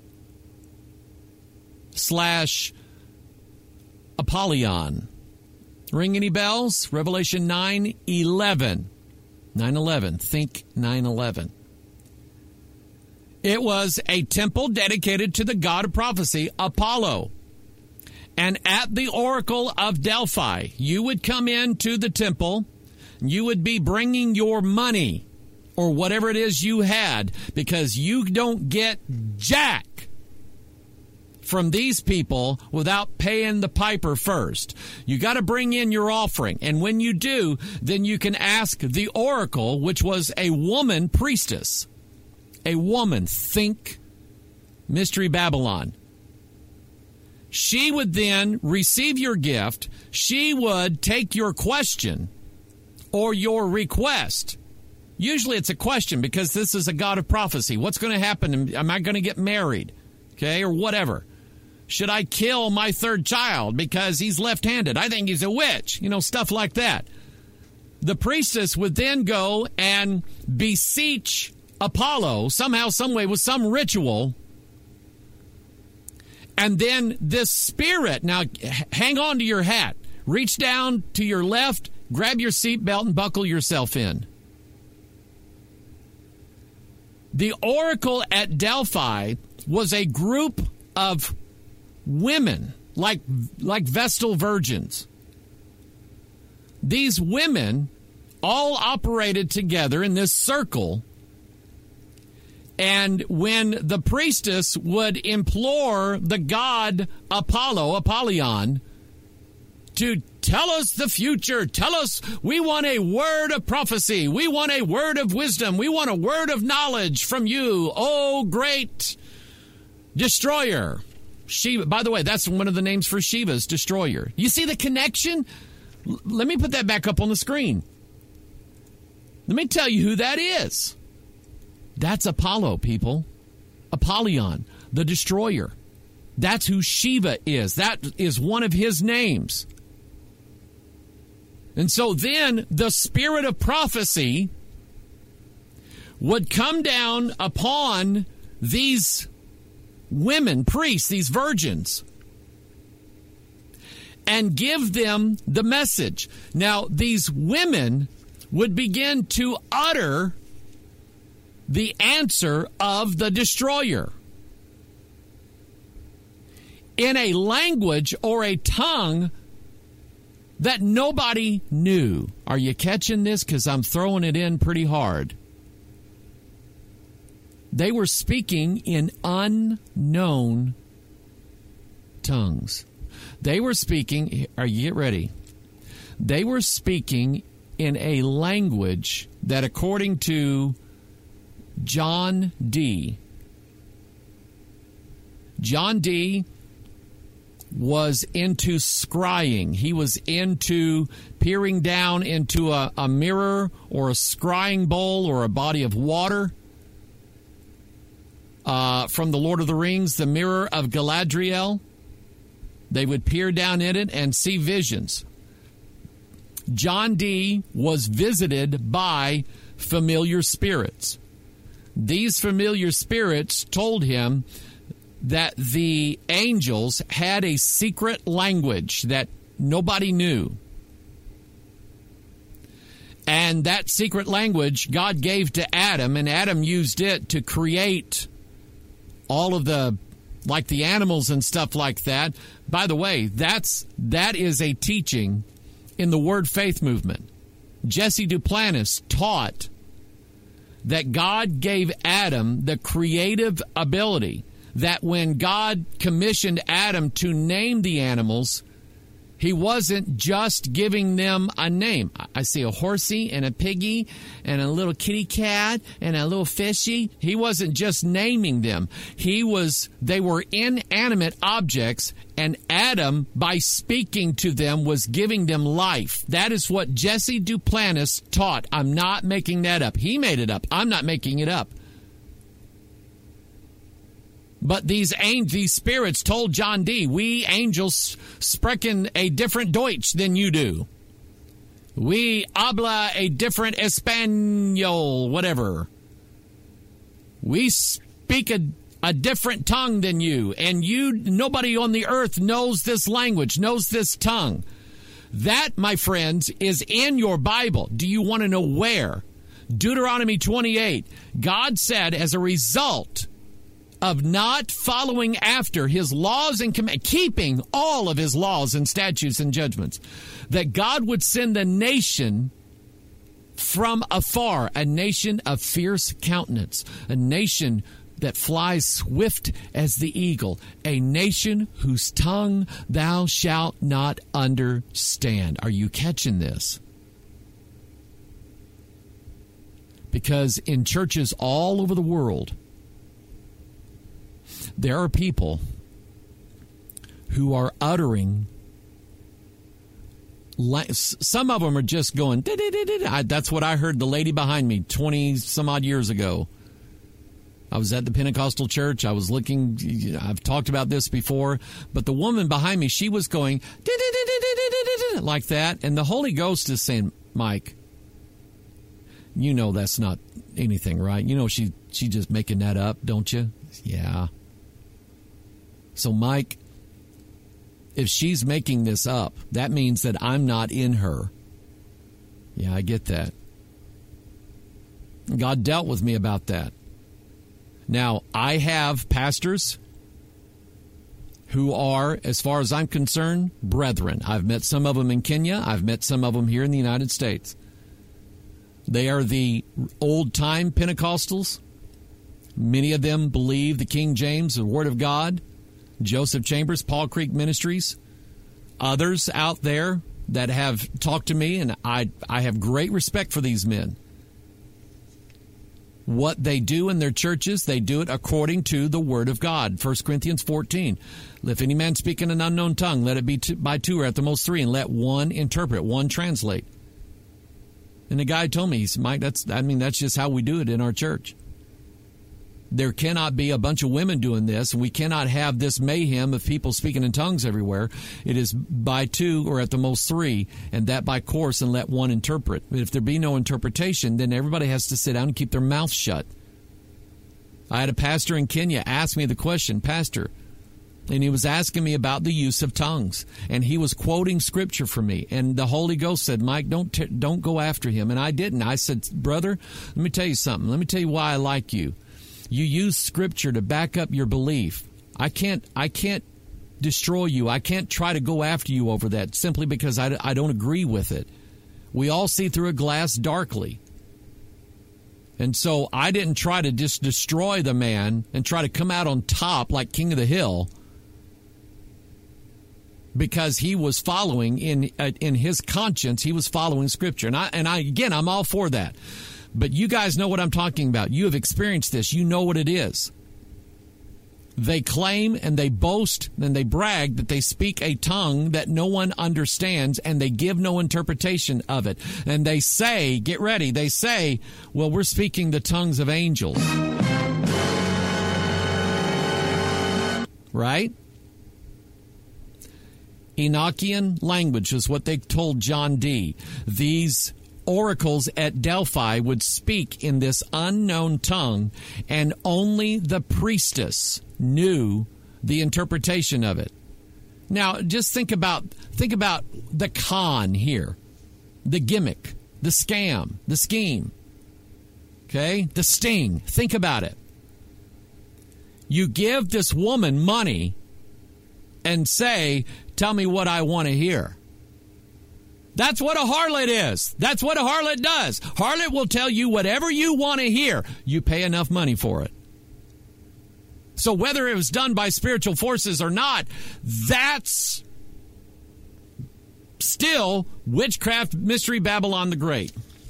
slash Apollyon. Ring any bells? Revelation nine eleven. nine eleven. Think nine eleven. It was a temple dedicated to the god of prophecy, Apollo. And at the Oracle of Delphi, you would come into the temple, you would be bringing your money or whatever it is you had, because you don't get jack from these people without paying the piper first. You got to bring in your offering. And when you do, then you can ask the oracle, which was a woman priestess. A woman. Think Mystery Babylon. She would then receive your gift. She would take your question or your request. Usually it's a question, because this is a god of prophecy. What's going to happen? Am I going to get married? Okay, or whatever. Should I kill my third child because he's left-handed? I think he's a witch. You know, stuff like that. The priestess would then go and beseech Apollo somehow, some way, with some ritual. And then this spirit, now hang on to your hat. Reach down to your left, grab your seatbelt, and buckle yourself in. The Oracle at Delphi was a group of women, like, like Vestal virgins. These women all operated together in this circle. And when the priestess would implore the god Apollo, Apollyon, to tell us the future, tell us, we want a word of prophecy, we want a word of wisdom, we want a word of knowledge from you, oh great destroyer. Shiva, by the way, that's one of the names for Shiva's destroyer. You see the connection? L- let me put that back up on the screen. Let me tell you who that is. That's Apollo, people. Apollyon, the destroyer. That's who Shiva is. That is one of his names. And so then the spirit of prophecy would come down upon these women, priests, these virgins, and give them the message. Now, these women would begin to utter the answer of the destroyer in a language or a tongue that nobody knew. Are you catching this? Because I'm throwing it in pretty hard. They were speaking in unknown tongues. They were speaking, are you get ready? They were speaking in a language that, according to John Dee, John Dee was into scrying. He was into peering down into a, a mirror or a scrying bowl or a body of water. Uh, from the Lord of the Rings, the Mirror of Galadriel. They would peer down in it and see visions. John Dee was visited by familiar spirits. These familiar spirits told him that the angels had a secret language that nobody knew. And that secret language God gave to Adam, and Adam used it to create all of the, like the animals and stuff like that. By the way, that's that is a teaching in the Word Faith movement. Jesse Duplantis taught that God gave Adam the creative ability, that when God commissioned Adam to name the animals, He wasn't just giving them a name. I see a horsey and a piggy and a little kitty cat and a little fishy. He wasn't just naming them. He was, they were inanimate objects, and Adam, by speaking to them, was giving them life. That is what Jesse Duplantis taught. I'm not making that up. He made it up. I'm not making it up. But these angels, these spirits told John D., we angels sprechen a different Deutsch than you do. We habla a different Espanol, whatever. We speak a, a different tongue than you, and you, nobody on the earth knows this language, knows this tongue. That, my friends, is in your Bible. Do you want to know where? Deuteronomy twenty-eight. God said, as a result of not following after his laws and comm- keeping all of his laws and statutes and judgments, that God would send a nation from afar, a nation of fierce countenance, a nation that flies swift as the eagle, a nation whose tongue thou shalt not understand. Are you catching this? Because in churches all over the world, there are people who are uttering, some of them are just going, that's what I heard the lady behind me twenty some odd years ago. I was at the Pentecostal church. I was looking, I've talked about this before, but the woman behind me, she was going like that. And the Holy Ghost is saying, Mike, you know that's not anything, right? You know she she just making that up, don't you? Yeah. So, Mike, if she's making this up, that means that I'm not in her. Yeah, I get that. God dealt with me about that. Now, I have pastors who are, as far as I'm concerned, brethren. I've met some of them in Kenya. I've met some of them here in the United States. They are the old-time Pentecostals. Many of them believe the King James, the Word of God. Joseph Chambers, Paul Creek Ministries. Others out there that have talked to me, and I, I have great respect for these men. What they do in their churches, they do it according to the Word of God. First Corinthians fourteen. If any man speak in an unknown tongue, let it be two, by two or at the most three, and let one interpret, one translate. And the guy told me, he said, Mike, that's, I mean, that's just how we do it in our church. There cannot be a bunch of women doing this. We cannot have this mayhem of people speaking in tongues everywhere. It is by two or at the most three, and that by course, and let one interpret. But if there be no interpretation, then everybody has to sit down and keep their mouth shut. I had a pastor in Kenya ask me the question, Pastor, and he was asking me about the use of tongues, and he was quoting scripture for me, and the Holy Ghost said, Mike, don't t- don't go after him. And I didn't. I said, brother, let me tell you something. Let me tell you why I like you. You use scripture to back up your belief. I can't I can't destroy you. I can't try to go after you over that simply because I, I don't agree with it. We all see through a glass darkly. And so I didn't try to just destroy the man and try to come out on top like King of the Hill because he was following in uh, in his conscience, he was following scripture. And I and I again, I'm all for that. But you guys know what I'm talking about. You have experienced this. You know what it is. They claim and they boast and they brag that they speak a tongue that no one understands, and they give no interpretation of it. And they say, get ready, they say, well, we're speaking the tongues of angels. Right? Enochian language is what they told John D. These oracles at Delphi would speak in this unknown tongue, and only the priestess knew the interpretation of it. Now, just think about think about the con here, the gimmick, the scam, the scheme, okay, the sting. Think about it. You give this woman money and say, tell me what I want to hear. That's what a harlot is. That's what a harlot does. Harlot will tell you whatever you want to hear. You pay enough money for it. So whether it was done by spiritual forces or not, that's Still, Witchcraft Mystery Babylon the Great.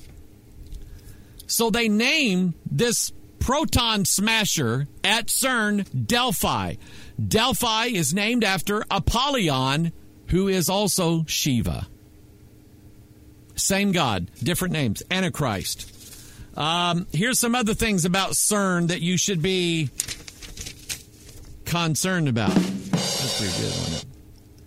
So they name this proton smasher at CERN Delphi. Delphi is named after Apollyon, who is also Shiva. Same God, different names. Antichrist. Um, here's some other things about CERN that you should be concerned about. That's pretty good, wasn't it?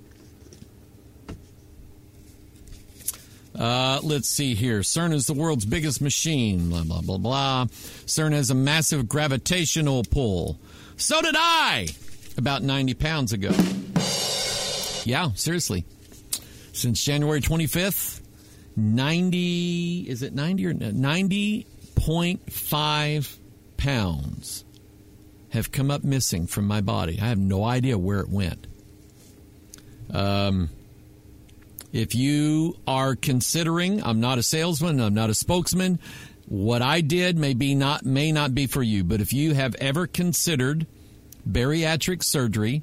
Uh, let's see here. CERN is the world's biggest machine. Blah, blah, blah, blah. CERN has a massive gravitational pull. So did I about ninety pounds ago. Yeah, seriously. Since January twenty-fifth, ninety, is it ninety or ninety point five pounds have come up missing from my body. I have no idea where it went. Um, if you are considering, I'm not a salesman, I'm not a spokesman, what I did may be not may not be for you, but if you have ever considered bariatric surgery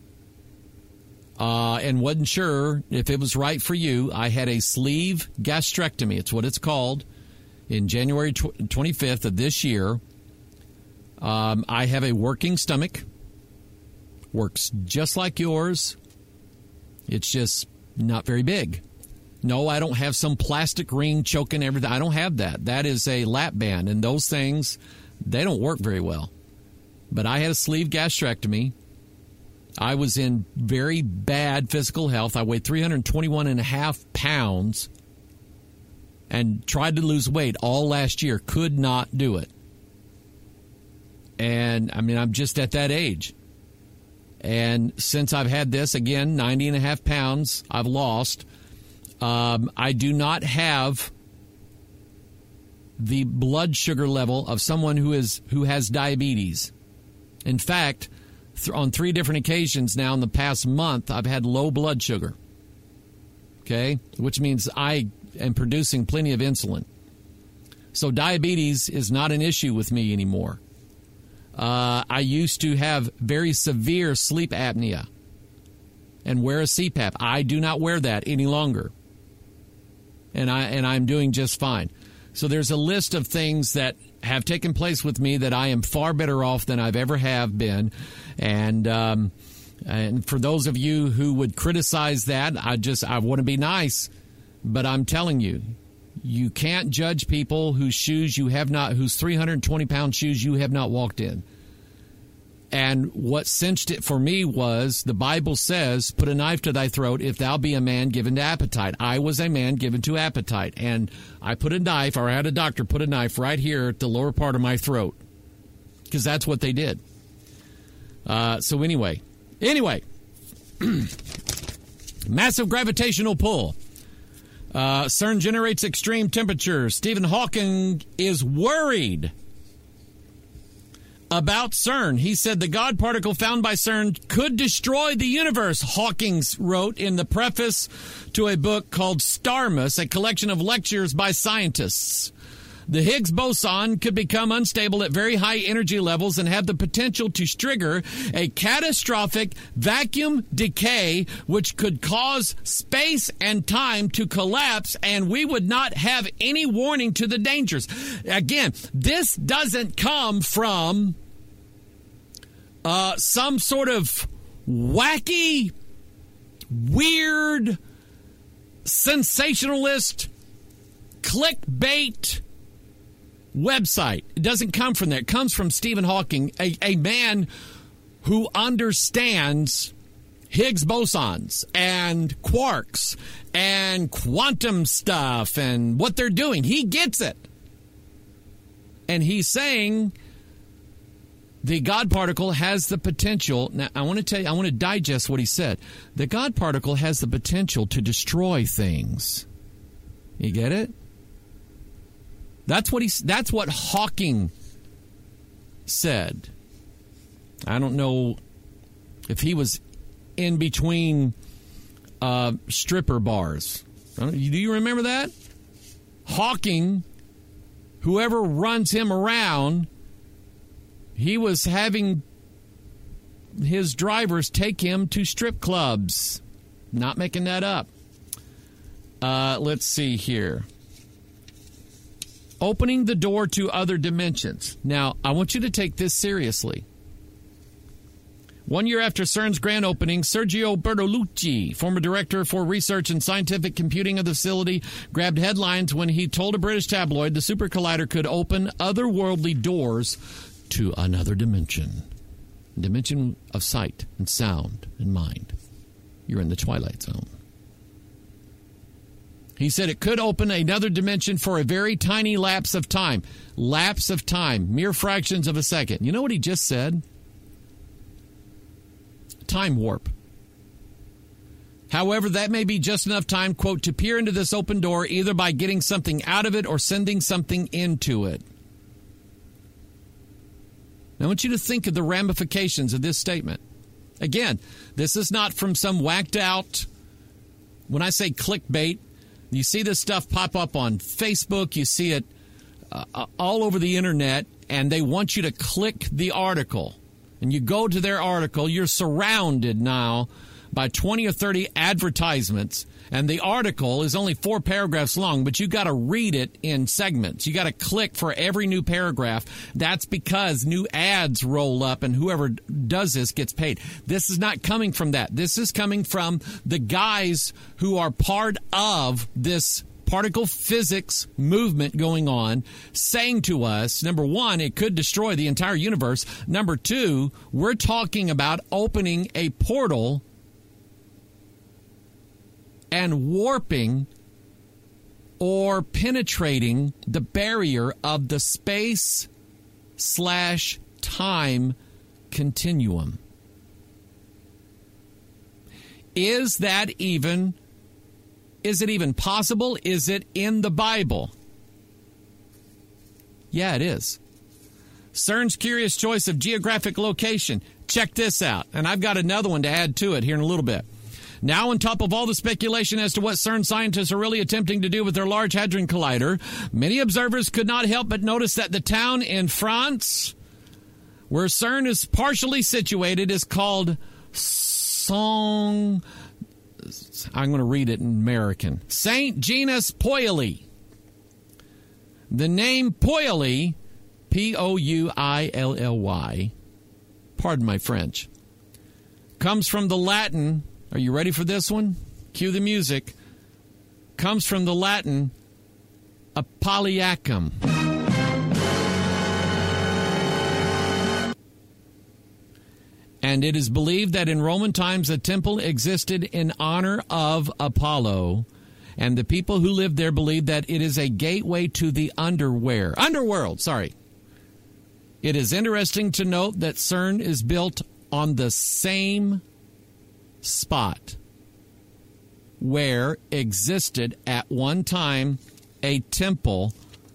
uh, and wasn't sure if it was right for you, I had a sleeve gastrectomy. It's what it's called. In January twenty-fifth of this year, um, I have a working stomach. Works just like yours. It's just not very big. No, I don't have some plastic ring choking everything. I don't have that. That is a lap band, and those things, they don't work very well. But I had a sleeve gastrectomy. I was in very bad physical health. I weighed three hundred twenty-one and a half pounds and tried to lose weight all last year. Could not do it. And, I mean, I'm just at that age. And since I've had this, again, ninety and a half pounds I've lost. Um, I do not have the blood sugar level of someone who is who has diabetes. In fact, th- on three different occasions now in the past month, I've had low blood sugar. Okay? Which means I am producing plenty of insulin. So diabetes is not an issue with me anymore. Uh, I used to have very severe sleep apnea and wear a C PAP. I do not wear that any longer. And, I, and I'm doing just fine. So there's a list of things that have taken place with me that I am far better off than I've ever have been. And um, and for those of you who would criticize that, I just I want to be nice, but I'm telling you, you can't judge people whose shoes you have not, whose three hundred twenty pound shoes you have not walked in. And what cinched it for me was the Bible says, put a knife to thy throat if thou be a man given to appetite. I was a man given to appetite. And I put a knife, or I had a doctor put a knife right here at the lower part of my throat. Because that's what they did. Uh, so anyway, anyway, massive gravitational pull. Uh, CERN generates extreme temperatures. Stephen Hawking is worried about CERN. He said the God particle found by CERN could destroy the universe, Hawking wrote in the preface to a book called Starmus, a collection of lectures by scientists. The Higgs boson could become unstable at very high energy levels and have the potential to trigger a catastrophic vacuum decay, which could cause space and time to collapse, and we would not have any warning to the dangers. Again, this doesn't come from uh, some sort of wacky, weird, sensationalist, clickbait website. It doesn't come from there. It comes from Stephen Hawking, a, a man who understands Higgs bosons and quarks and quantum stuff and what they're doing. He gets it. And he's saying the God particle has the potential. Now, I want to tell you, I want to digest what he said. The God particle has the potential to destroy things. You get it? That's what he. That's what Hawking said. I don't know if he was in between uh, stripper bars. Do you remember that? Hawking, whoever runs him around, he was having his drivers take him to strip clubs. Not making that up. Uh, let's see here. Opening the door to other dimensions. Now, I want you to take this seriously. One year after CERN's grand opening, Sergio Bertolucci, former director for research and scientific computing of the facility, grabbed headlines when he told a British tabloid the super collider could open otherworldly doors to another dimension. A dimension of sight and sound and mind. You're in the Twilight Zone. He said it could open another dimension for a very tiny lapse of time. Lapse of time. Mere fractions of a second. You know what he just said? Time warp. However, that may be just enough time, quote, to peer into this open door either by getting something out of it or sending something into it. Now, I want you to think of the ramifications of this statement. Again, this is not from some whacked out, when I say clickbait, you see this stuff pop up on Facebook, you see it uh, all over the internet, and they want you to click the article. And you go to their article, you're surrounded now by twenty or thirty advertisements, and the article is only four paragraphs long, but you got to read it in segments. You got to click for every new paragraph. That's because new ads roll up, and whoever does this gets paid. This is not coming from that. This is coming from the guys who are part of this particle physics movement going on, saying to us, number one, it could destroy the entire universe. Number two, we're talking about opening a portal and warping or penetrating the barrier of the space slash time continuum. Is that even Is it even possible? Is it in the Bible? Yeah, it is. CERN's curious choice of geographic location. Check this out. And I've got another one to add to it here in a little bit. Now, on top of all the speculation as to what CERN scientists are really attempting to do with their Large Hadron Collider, many observers could not help but notice that the town in France, where CERN is partially situated, is called Song... I'm going to read it in American. Saint Genus Pouilly. The name Pouilly, P O U I L L Y, pardon my French, comes from the Latin. Are you ready for this one? Cue the music. Comes from the Latin Apolliacum. And it is believed that in Roman times a temple existed in honor of Apollo, and the people who lived there believed that it is a gateway to the underwear, underworld, sorry. It is interesting to note that CERN is built on the same spot where existed at one time a temple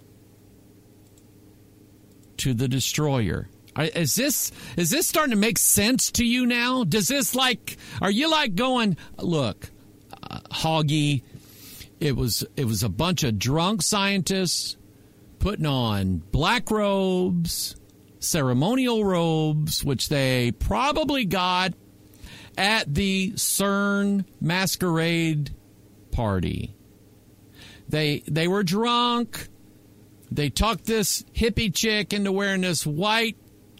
to the destroyer. Is this is this starting to make sense to you now? Does this like, are you like going, look, uh, Hoggy, it was it was a bunch of drunk scientists putting on black robes, ceremonial robes, which they probably got at the CERN masquerade party. They they were drunk. They talked this hippie chick into wearing this white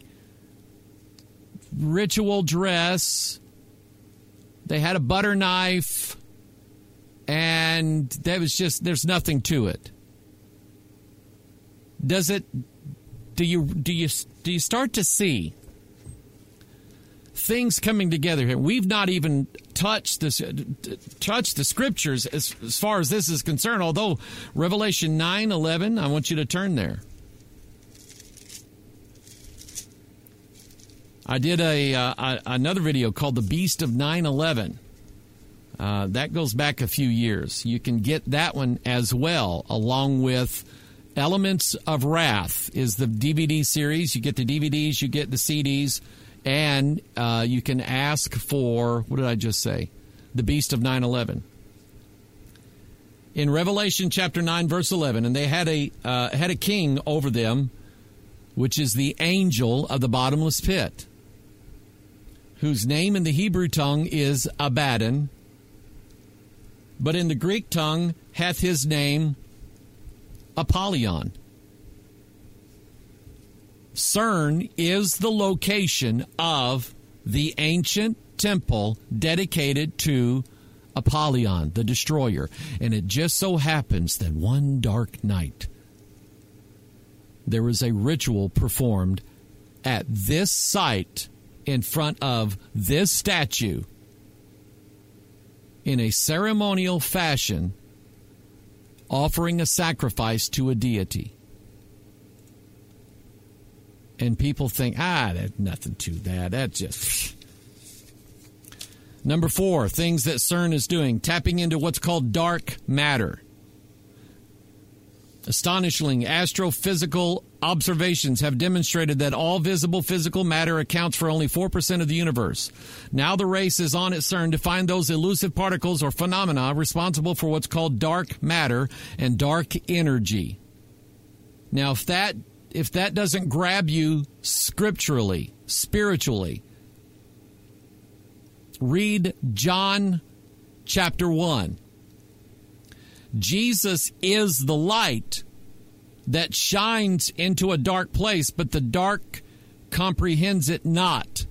ritual dress. They had a butter knife, and that was just, there's nothing to it. Does it, do you, do you, do you start to see things coming together here? We've not even touched this, touched the scriptures as, as far as this is concerned, although Revelation nine eleven, I want you to turn there. I did a, uh, another video called The Beast of nine eleven. Uh, that goes back a few years. You can get that one as well, along with Elements of Wrath is the D V D series. You get the D V Ds, you get the C Ds, and uh, you can ask for, what did I just say? The Beast of nine eleven. In Revelation chapter nine, verse eleven, and they had a uh, had a king over them, which is the angel of the bottomless pit, whose name in the Hebrew tongue is Abaddon, but in the Greek tongue hath his name Apollyon. CERN is the location of the ancient temple dedicated to Apollyon, the destroyer. And it just so happens that one dark night, there was a ritual performed at this site in front of this statue in a ceremonial fashion, offering a sacrifice to a deity. And people think, ah, there's nothing to that. That just... Number four, things that CERN is doing, tapping into what's called dark matter. Astonishing astrophysical observations have demonstrated that all visible physical matter accounts for only four percent of the universe. Now the race is on at CERN to find those elusive particles or phenomena responsible for what's called dark matter and dark energy. Now, if that if that doesn't grab you scripturally, spiritually, read John chapter one. Jesus is the light that shines into a dark place, but the dark comprehends it not.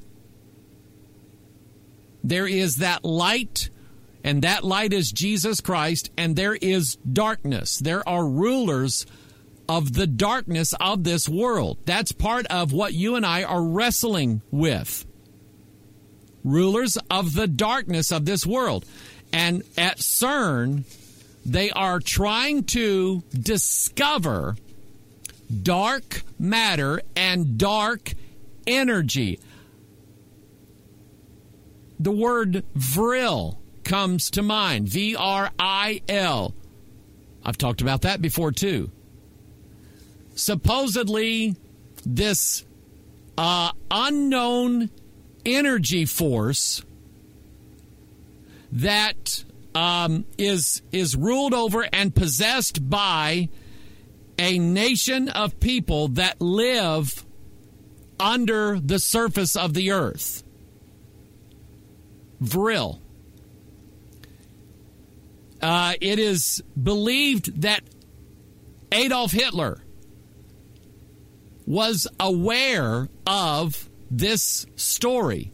There is that light, and that light is Jesus Christ, and there is darkness. There are rulers of the darkness of this world. That's part of what you and I are wrestling with. Rulers of the darkness of this world. And at CERN, they are trying to discover dark matter and dark energy. The word vril comes to mind. V R I L. I've talked about that before too. Supposedly, this uh, unknown energy force that um, is is ruled over and possessed by a nation of people that live under the surface of the earth. Vril. Uh, it is believed that Adolf Hitler was aware of this story.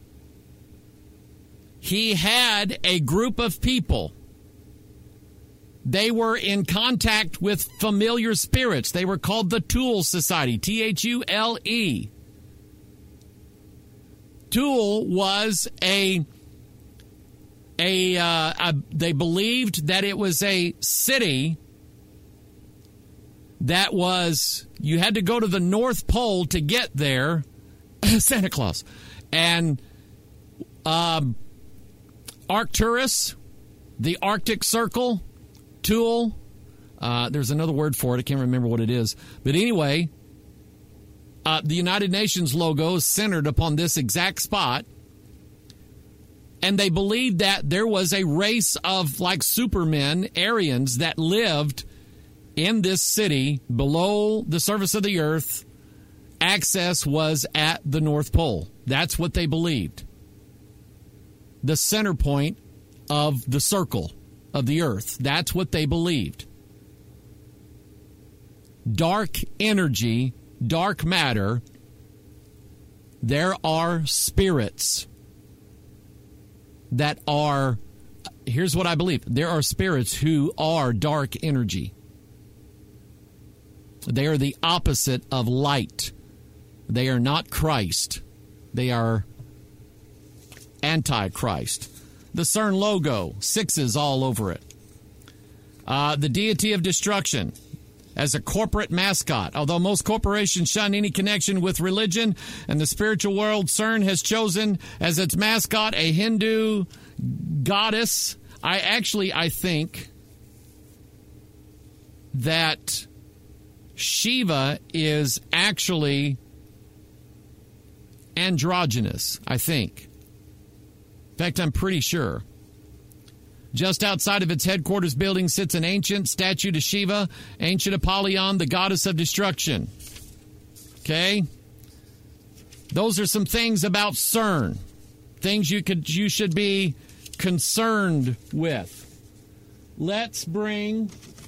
He had a group of people. They were in contact with familiar spirits. They were called the Thule Society, T H U L E. Thule was a, a, uh, a, they believed that it was a city that was, you had to go to the North Pole to get there. Santa Claus. And um, Arcturus, the Arctic Circle, Thule. Uh, there's another word for it. I can't remember what it is. But anyway, uh, the United Nations logo is centered upon this exact spot. And they believed that there was a race of like supermen, Aryans, that lived in this city below the surface of the earth. Access was at the North Pole. That's what they believed. The center point of the circle of the earth. That's what they believed. Dark energy, dark matter. There are spirits that are, here's what I believe. There are spirits who are dark energy. They are the opposite of light. They are not Christ. They are anti-Christ. The CERN logo, sixes all over it. Uh, the deity of destruction as a corporate mascot. Although most corporations shun any connection with religion and the spiritual world, CERN has chosen as its mascot a Hindu goddess. I actually, I think that Shiva is actually androgynous, I think. In fact, I'm pretty sure. Just outside of its headquarters building sits an ancient statue to Shiva, ancient Apollyon, the goddess of destruction. Okay? Those are some things about CERN. Things you could you should be concerned with. let's bring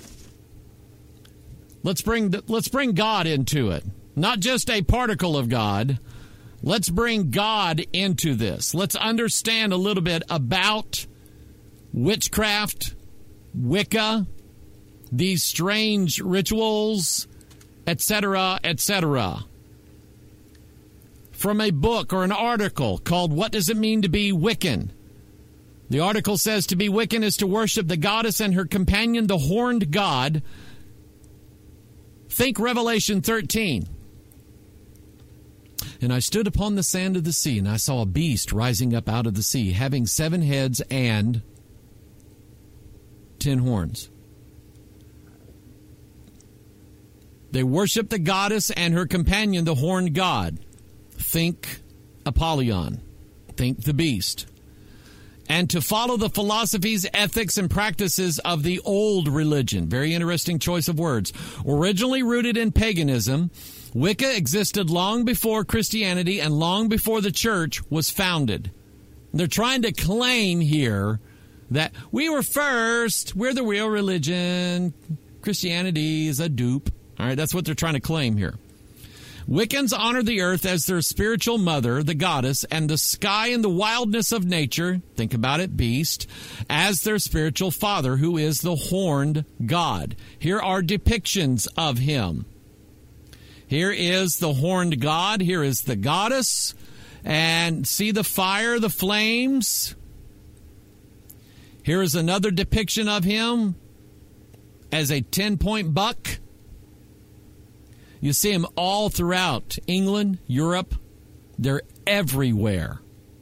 let's bring let's bring God into it. Not just a particle of God. Let's bring God into this. Let's understand a little bit about witchcraft, Wicca, these strange rituals, et cetera, et cetera. From a book or an article called What Does It Mean to Be Wiccan? The article says to be Wiccan is to worship the goddess and her companion, the horned god. Think Revelation thirteen. And I stood upon the sand of the sea, and I saw a beast rising up out of the sea, having seven heads and ten horns. They worship the goddess and her companion, the horned god. Think Apollyon. Think the beast. And to follow the philosophies, ethics, and practices of the old religion. Very interesting choice of words. Originally rooted in paganism, Wicca existed long before Christianity and long before the church was founded. They're trying to claim here that we were first, we're the real religion, Christianity is a dupe. All right, that's what they're trying to claim here. Wiccans honor the earth as their spiritual mother, the goddess, and the sky and the wildness of nature, think about it, beast, as their spiritual father, who is the horned god. Here are depictions of him. Here is the horned god. Here is the goddess. And see the fire, the flames. Here is another depiction of him as a ten-point buck. You see him all throughout England, Europe. They're everywhere.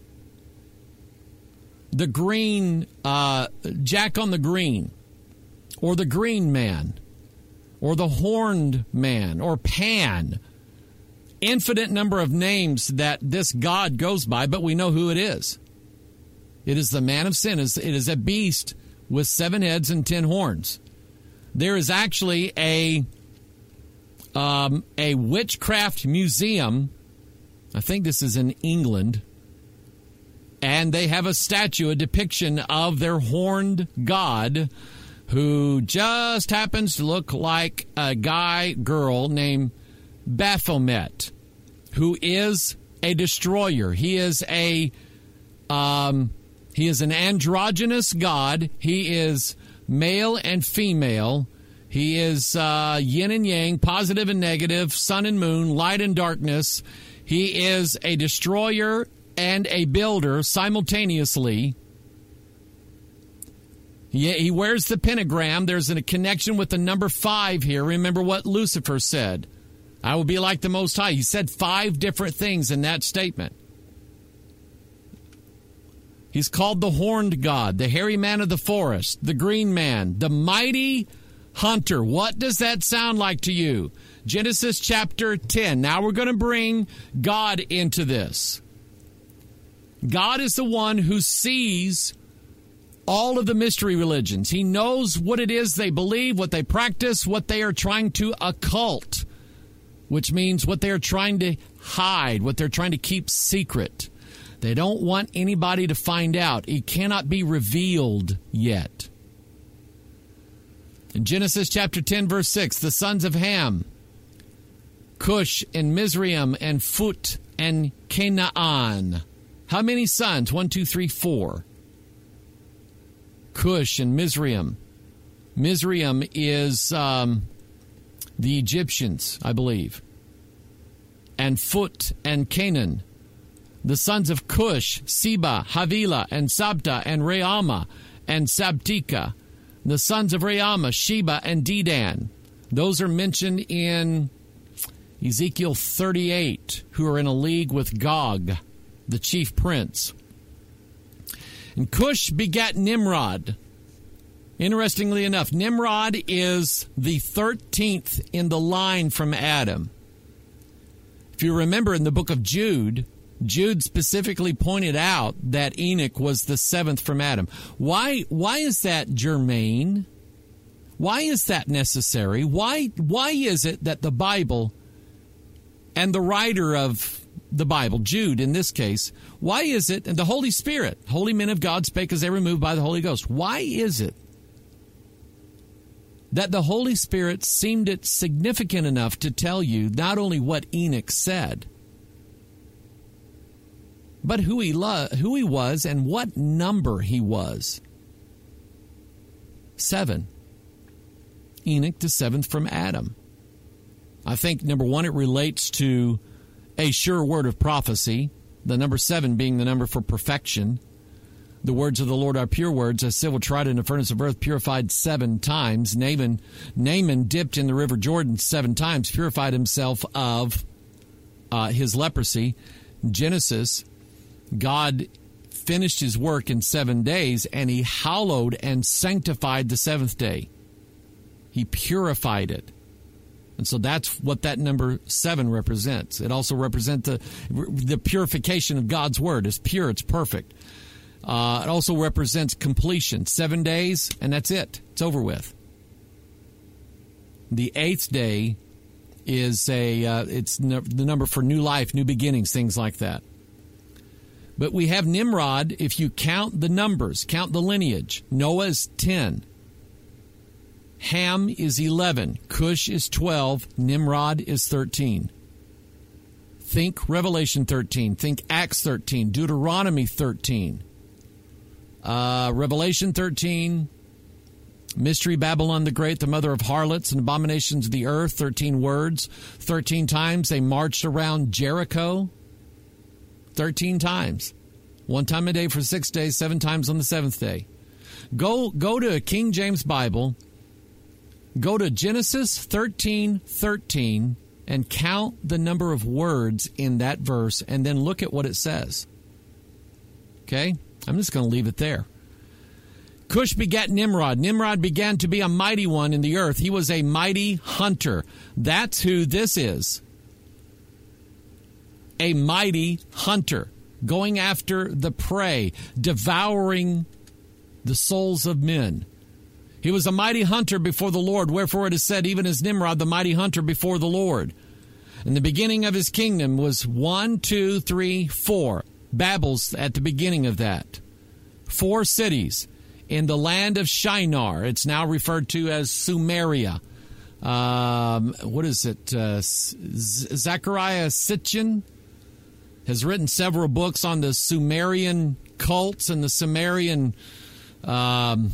The green, uh, Jack on the Green, or the Green Man, or the Horned Man, or Pan. Infinite number of names that this god goes by, but we know who it is. It is the man of sin. It is a beast with seven heads and ten horns. There is actually a um, a witchcraft museum. I think this is in England. And they have a statue, a depiction of their horned god, who just happens to look like a guy, girl named Baphomet, who is a destroyer. He is a um, he is an androgynous god. He is male and female. He is uh, yin and yang, positive and negative, sun and moon, light and darkness. He is a destroyer and a builder simultaneously. He, he wears the pentagram. There's a connection with the number five here. Remember what Lucifer said. I will be like the Most High. He said five different things in that statement. He's called the horned god, the hairy man of the forest, the green man, the mighty hunter. What does that sound like to you? Genesis chapter ten. Now we're going to bring God into this. God is the one who sees all of the mystery religions. He knows what it is they believe, what they practice, what they are trying to occult, which means what they are trying to hide, what they're trying to keep secret. They don't want anybody to find out. It cannot be revealed yet. In Genesis chapter ten, verse six, the sons of Ham, Cush and Mizraim and Phut and Canaan. How many sons? One, two, three, four. Cush and Mizraim. Mizraim is um, the Egyptians, I believe. And Phut and Canaan. The sons of Cush, Seba, Havilah, and Sabta, and Reama, and Sabtika. The sons of Reama, Sheba, and Dedan. Those are mentioned in Ezekiel thirty-eight, who are in a league with Gog, the chief prince. And Cush begat Nimrod. Interestingly enough, Nimrod is the thirteenth in the line from Adam. If you remember in the book of Jude, Jude specifically pointed out that Enoch was the seventh from Adam. Why, why is that germane? Why is that necessary? Why, why is it that the Bible and the writer of the Bible, Jude in this case, why is it, and the Holy Spirit, holy men of God spake as they were moved by the Holy Ghost, why is it that the Holy Spirit seemed it significant enough to tell you not only what Enoch said, but who he lo- who he was and what number he was. Seven. Enoch, the seventh from Adam. I think, number one, it relates to a sure word of prophecy, the number seven being the number for perfection. The words of the Lord are pure words, as silver tried in a furnace of earth, purified seven times. Naaman, Naaman dipped in the river Jordan seven times, purified himself of uh, his leprosy. Genesis, God finished his work in seven days, and he hallowed and sanctified the seventh day. He purified it. And so that's what that number seven represents. It also represents the, the purification of God's word. It's pure, it's perfect. Uh, it also represents completion. Seven days, and that's it. It's over with. The eighth day is a uh, it's no, the number for new life, new beginnings, things like that. But we have Nimrod. If you count the numbers, count the lineage. Noah is ten. Ham is eleven. Cush is twelve. Nimrod is thirteen. Think Revelation thirteen. Think Acts thirteen. Deuteronomy thirteen. Uh, Revelation thirteen, Mystery Babylon the Great, the mother of harlots and abominations of the earth, thirteen words. thirteen times they marched around Jericho. thirteen times. One time a day for six days, seven times on the seventh day. Go, go to a King James Bible, go to Genesis thirteen thirteen, and count the number of words in that verse, and then look at what it says. Okay? I'm just going to leave it there. Cush begat Nimrod. Nimrod began to be a mighty one in the earth. He was a mighty hunter. That's who this is. A mighty hunter, going after the prey, devouring the souls of men. He was a mighty hunter before the Lord, wherefore it is said, even as Nimrod, the mighty hunter before the Lord. And the beginning of his kingdom was one, two, three, four. Babel's at the beginning of that. Four cities in the land of Shinar. It's now referred to as Sumeria. Um, what is it? Uh, Z- Zechariah Sitchin has written several books on the Sumerian cults and the Sumerian um,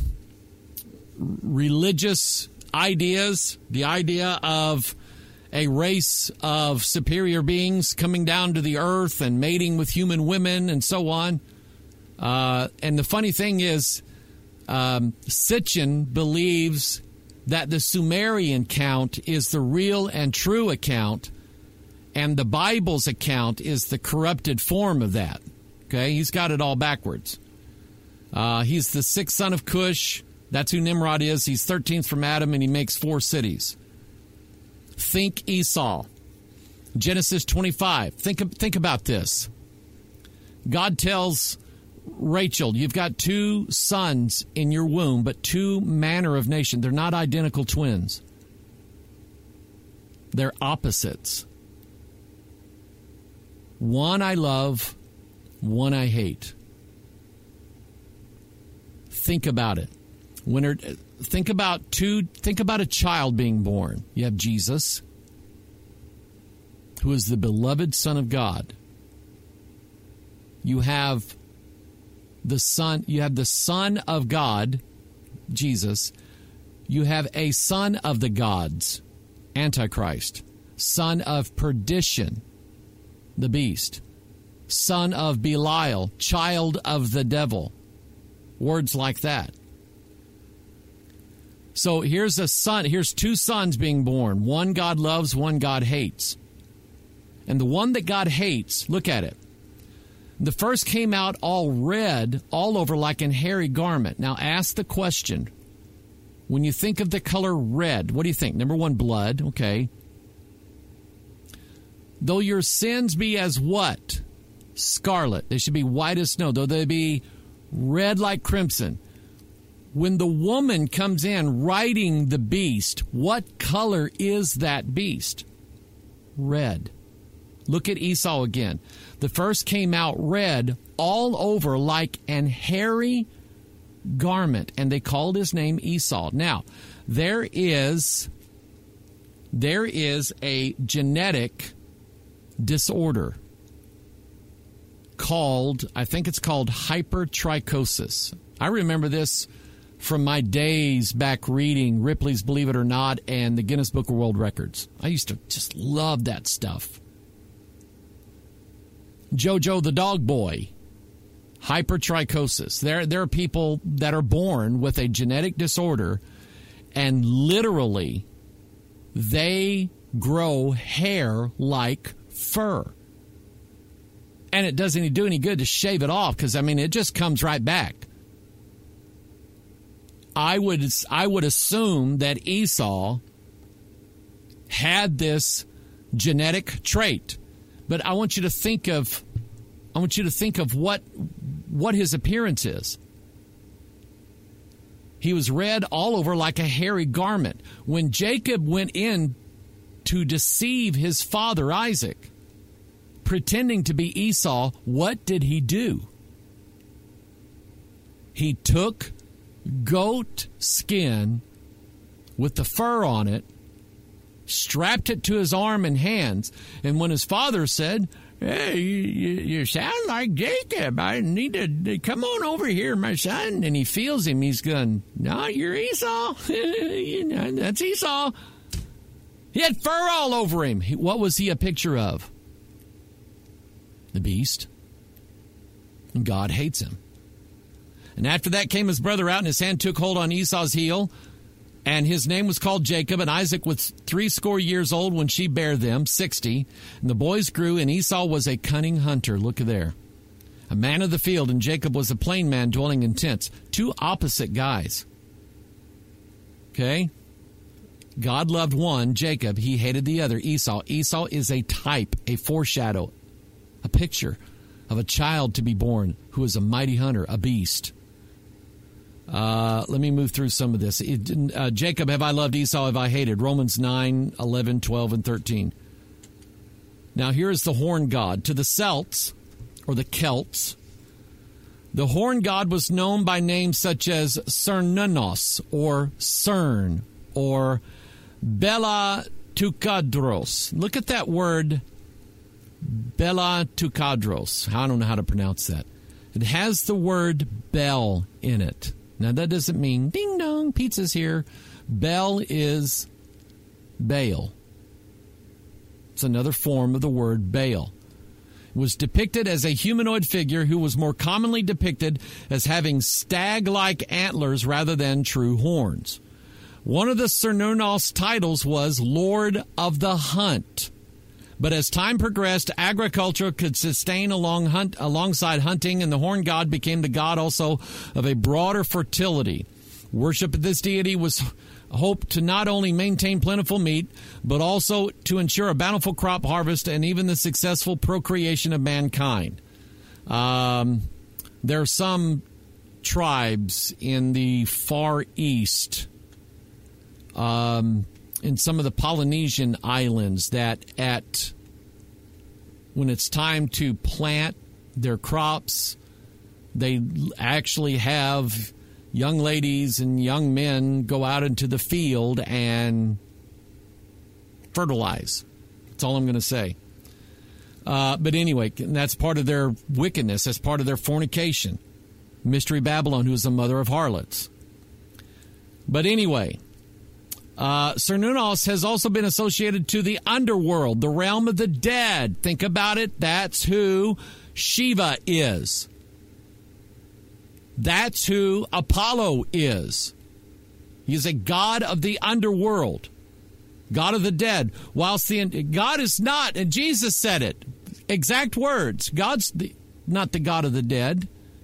religious ideas. The idea of a race of superior beings coming down to the earth and mating with human women and so on. Uh, and the funny thing is, um, Sitchin believes that the Sumerian count is the real and true account, and the Bible's account is the corrupted form of that. Okay, he's got it all backwards. Uh, he's the sixth son of Cush. That's who Nimrod is. He's thirteenth from Adam, and he makes four cities. Think Esau. Genesis twenty-five. Think, think about this. God tells Rachel, you've got two sons in your womb, but two manner of nation. They're not identical twins. They're opposites. One I love, one I hate. Think about it. When are, think about two. Think about a child being born. You have Jesus, who is the beloved Son of God. You have the Son. You have the Son of God, Jesus. You have a son of the gods, Antichrist. Son of perdition, the beast. Son of Belial, child of the devil. Words like that. So here's a son, here's two sons being born. One God loves, one God hates. And the one that God hates, look at it. The first came out all red, all over like an hairy garment. Now ask the question, when you think of the color red, what do you think? Number one, blood, okay. Though your sins be as what? Scarlet. They should be white as snow, though they be red like crimson. When the woman comes in riding the beast, what color is that beast? Red. Look at Esau again. The first came out red all over like an hairy garment, and they called his name Esau. Now, there is there is a genetic disorder called, I think it's called hypertrichosis. I remember this from my days back reading Ripley's Believe It or Not and the Guinness Book of World Records. I used to just love that stuff. Jojo the Dog Boy, hypertrichosis. There, there are people that are born with a genetic disorder, and literally they grow hair like fur. And it doesn't do any good to shave it off because, I mean, it just comes right back. I would I would assume that Esau had this genetic trait. But I want you to think of I want you to think of what what his appearance is. He was red all over like a hairy garment. When Jacob went in to deceive his father Isaac, pretending to be Esau, what did he do? He took goat skin with the fur on it, strapped it to his arm and hands, and when his father said, "Hey, you, you sound like Jacob. I need to come on over here, my son." And he feels him. He's going, "No, you're Esau." You know, that's Esau. He had fur all over him. What was he a picture of? The beast. And God hates him. And after that came his brother out, and his hand took hold on Esau's heel. And his name was called Jacob, and Isaac was three score years old when she bare them, sixty. And the boys grew, and Esau was a cunning hunter. Look there. A man of the field, and Jacob was a plain man dwelling in tents. Two opposite guys. Okay? God loved one, Jacob. He hated the other, Esau. Esau is a type, a foreshadow, a picture of a child to be born who is a mighty hunter, a beast. Uh, let me move through some of this. It, uh, Jacob have I loved, Esau have I hated. Romans nine, eleven, twelve, and thirteen. Now here is the horn god. To the Celts, or the Celts, the horn god was known by names such as Cernunnos, or Cern, or Bela Tukadros. Look at that word, Bela Tukadros. I don't know how to pronounce that. It has the word Bel in it. Now, that doesn't mean, ding dong, pizza's here. Bel is Baal. It's another form of the word Baal. It was depicted as a humanoid figure who was more commonly depicted as having stag-like antlers rather than true horns. One of the Cernunnos titles was Lord of the Hunt. But as time progressed, agriculture could sustain along hunt, alongside hunting, and the horn god became the god also of a broader fertility. Worship of this deity was hoped to not only maintain plentiful meat, but also to ensure a bountiful crop harvest and even the successful procreation of mankind. Um, there are some tribes in the Far East, um, in some of the Polynesian islands, that at when it's time to plant their crops, they actually have young ladies and young men go out into the field and fertilize. That's all I'm going to say. Uh, but anyway, that's part of their wickedness. That's part of their fornication. Mystery Babylon, who is the mother of harlots. But anyway, Uh, Cernunnos has also been associated to the underworld, the realm of the dead. Think about it. That's who Shiva is. That's who Apollo is. He is a god of the underworld, god of the dead. Whilst the God is not, and Jesus said it, exact words, God's the, not the god of the dead.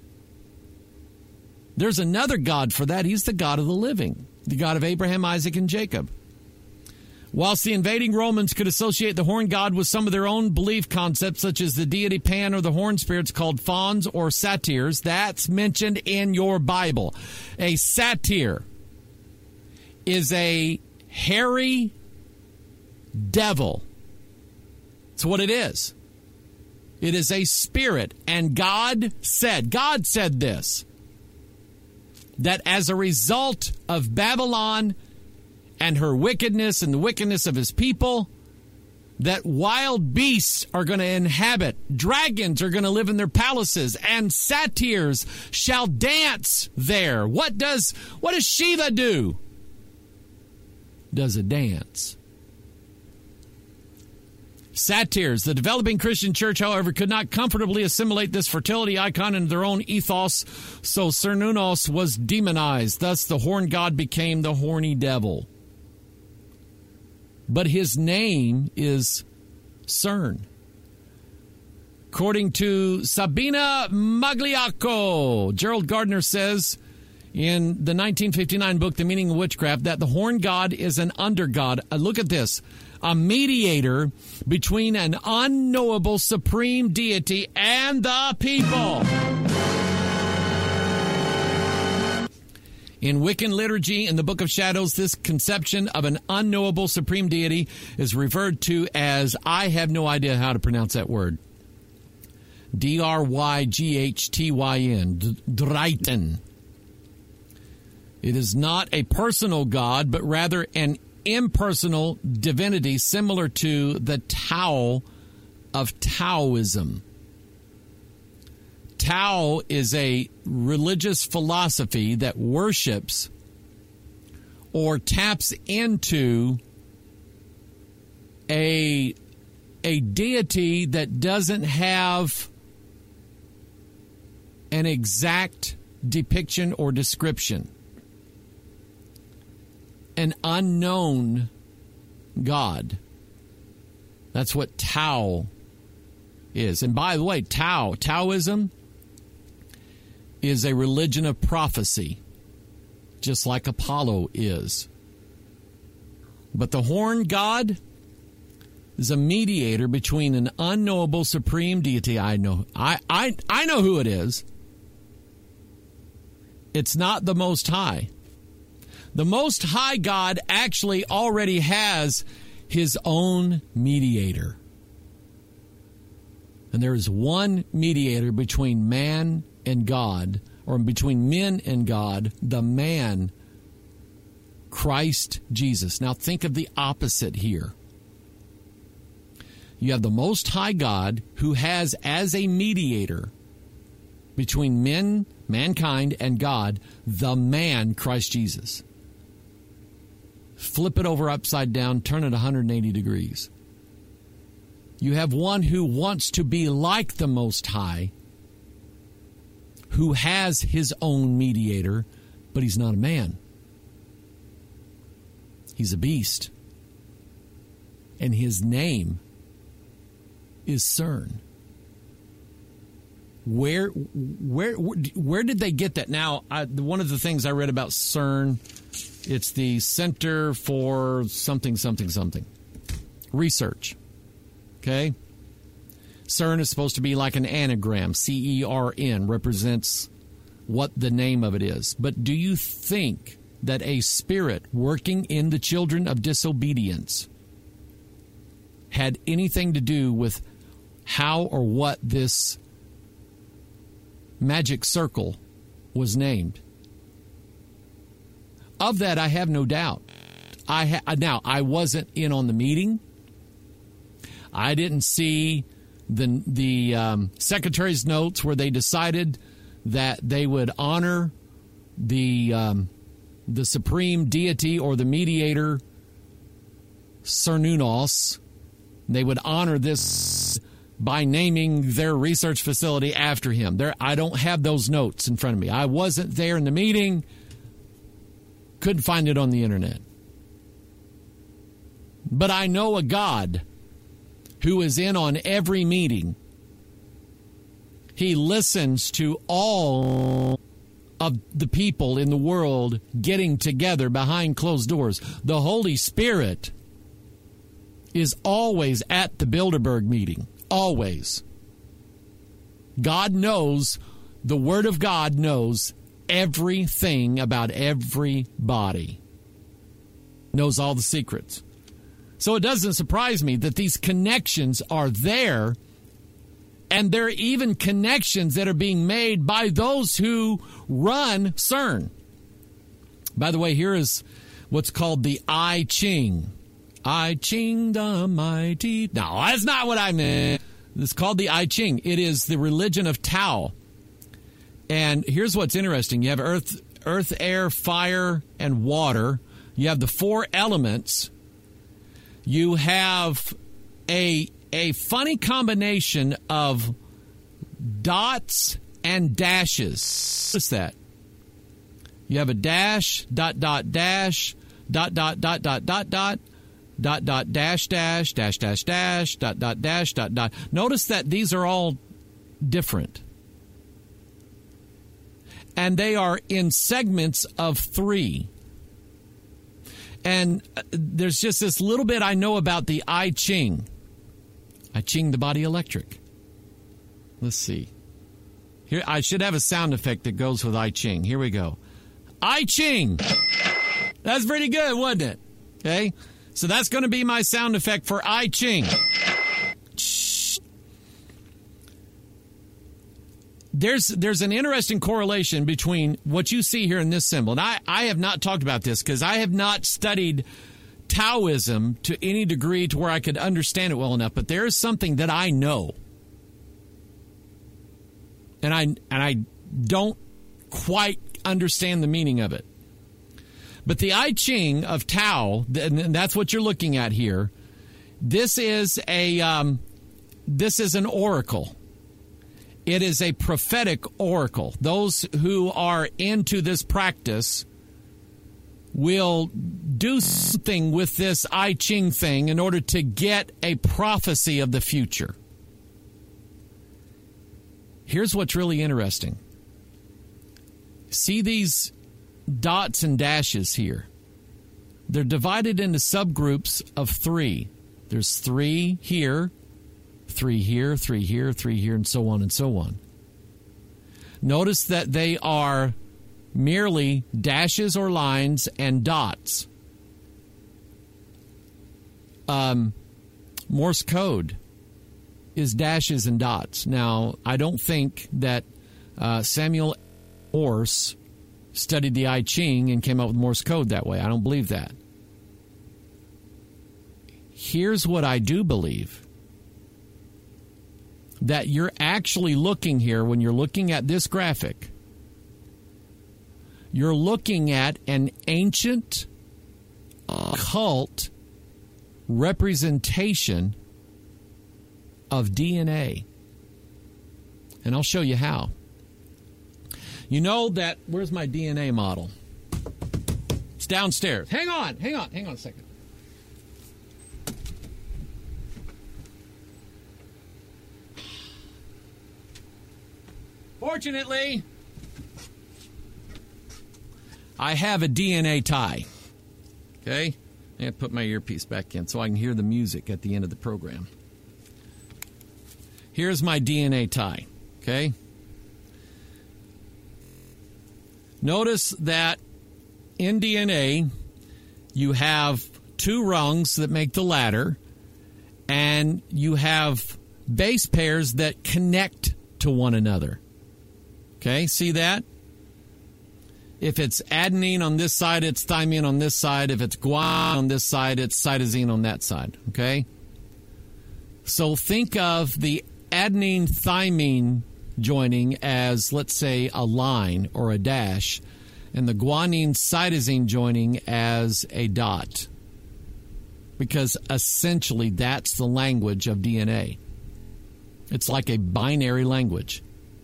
There's another god for that. He's the God of the living, the God of Abraham, Isaac, and Jacob. Whilst the invading Romans could associate the horn god with some of their own belief concepts, such as the deity Pan or the horn spirits called fauns or satyrs, that's mentioned in your Bible. A satyr is a hairy devil. That's what it is. It is a spirit. And God said, God said this. that as a result of Babylon and her wickedness and the wickedness of his people, that wild beasts are going to inhabit, dragons are going to live in their palaces, and satyrs shall dance there. What does what does Shiva do? Does a dance. Satyrs. The developing Christian church, however, could not comfortably assimilate this fertility icon into their own ethos, so Cernunnos was demonized. Thus, the horn god became the horny devil. But his name is Cern. According to Sabina Magliacco, Gerald Gardner says in the nineteen fifty-nine book, The Meaning of Witchcraft, that the horn god is an undergod. Uh, look at this. A mediator between an unknowable supreme deity and the people. In Wiccan liturgy, in the Book of Shadows, this conception of an unknowable supreme deity is referred to as, I have no idea how to pronounce that word, D R Y G H T Y N, Dryten. It is not a personal god, but rather an impersonal divinity similar to the Tao of Taoism. Tao is a religious philosophy that worships or taps into a, a deity that doesn't have an exact depiction or description. An unknown God. That's what Tao is. And by the way, Tao, Taoism is a religion of prophecy, just like Apollo is. But the horn god is a mediator between an unknowable supreme deity. I know, I, I, I know who it is. It's not the Most High. The Most High God actually already has his own mediator. And there is one mediator between man and God, or between men and God, the man, Christ Jesus. Now think of the opposite here. You have the Most High God who has as a mediator between men, mankind, and God, the man, Christ Jesus. Flip it over upside down, turn it one hundred eighty degrees. You have one who wants to be like the Most High, who has his own mediator, but he's not a man. He's a beast. And his name is Cern. Where, where, where did they get that? Now, I, one of the things I read about Cern, it's the Center for something, something, something. Research. Okay? Cern is supposed to be like an anagram. C E R N represents what the name of it is. But do you think that a spirit working in the children of disobedience had anything to do with how or what this magic circle was named? Of that, I have no doubt. I ha- now, I wasn't in on the meeting. I didn't see the the um, secretary's notes where they decided that they would honor the um, the supreme deity or the mediator, Cernunnos. They would honor this by naming their research facility after him. There, I don't have those notes in front of me. I wasn't there in the meeting. Couldn't find it on the internet. But I know a God who is in on every meeting. He listens to all of the people in the world getting together behind closed doors. The Holy Spirit is always at the Bilderberg meeting. Always. God knows, the Word of God knows everything about everybody. Knows all the secrets. So it doesn't surprise me that these connections are there, and there are even connections that are being made by those who run CERN. By the way, here is what's called the I Ching. I Ching the mighty. No, that's not what I meant. It's called the I Ching. It is the religion of Tao. And here's what's interesting. You have earth, earth, air, fire, and water. You have the four elements. You have a, a funny combination of dots and dashes. What's that? You have a dash, dot, dot, dash, dot, dot, dot, dot, dot, dot, dot, dot, dash, dash, dash, dash, dash, dot, dot, dash, dot, dot. Notice that these are all different. And they are in segments of three. And there's just this little bit I know about the I Ching. I Ching the body electric. Let's see. Here, I should have a sound effect that goes with I Ching. Here we go. I Ching. That's pretty good, wasn't it? Okay. So that's going to be my sound effect for I Ching. There's there's an interesting correlation between what you see here in this symbol. And I, I have not talked about this because I have not studied Taoism to any degree to where I could understand it well enough. But there is something that I know. And I and I don't quite understand the meaning of it. But the I Ching of Tao, and that's what you're looking at here. This is a um, this is an oracle. It is a prophetic oracle. Those who are into this practice will do something with this I Ching thing in order to get a prophecy of the future. Here's what's really interesting. See these dots and dashes here? They're divided into subgroups of three. There's three here, three here, three here, three here, and so on and so on. Notice that they are merely dashes or lines and dots. Um, Morse code is dashes and dots. Now, I don't think that uh, Samuel Morse studied the I Ching and came up with Morse code that way. I don't believe that. Here's what I do believe. That you're actually looking here, when you're looking at this graphic, you're looking at an ancient occult representation of D N A. And I'll show you how. You know that, where's my D N A model? It's downstairs. Hang on, hang on, hang on a second. Fortunately, I have a D N A tie. Okay? I have to put my earpiece back in so I can hear the music at the end of the program. Here's my D N A tie. Okay? Notice that in D N A, you have two rungs that make the ladder, and you have base pairs that connect to one another. Okay, see that? If it's adenine on this side, it's thymine on this side. If it's guanine on this side, it's cytosine on that side. Okay? So think of the adenine-thymine joining as, let's say, a line or a dash, and the guanine-cytosine joining as a dot. Because essentially that's the language of D N A. It's like a binary language.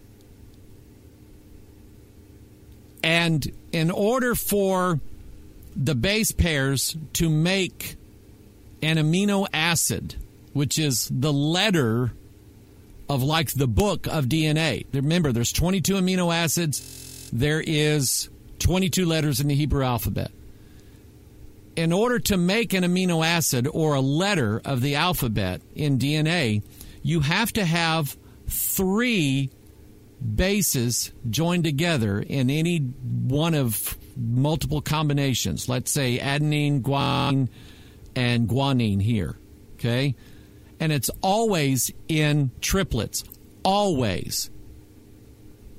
And in order for the base pairs to make an amino acid, which is the letter of like the book of D N A. Remember, there's twenty-two amino acids. There is twenty-two letters in the Hebrew alphabet. In order to make an amino acid or a letter of the alphabet in D N A, you have to have three bases joined together in any one of multiple combinations. Let's say adenine, guanine, and guanine here. Okay? And it's always in triplets. Always.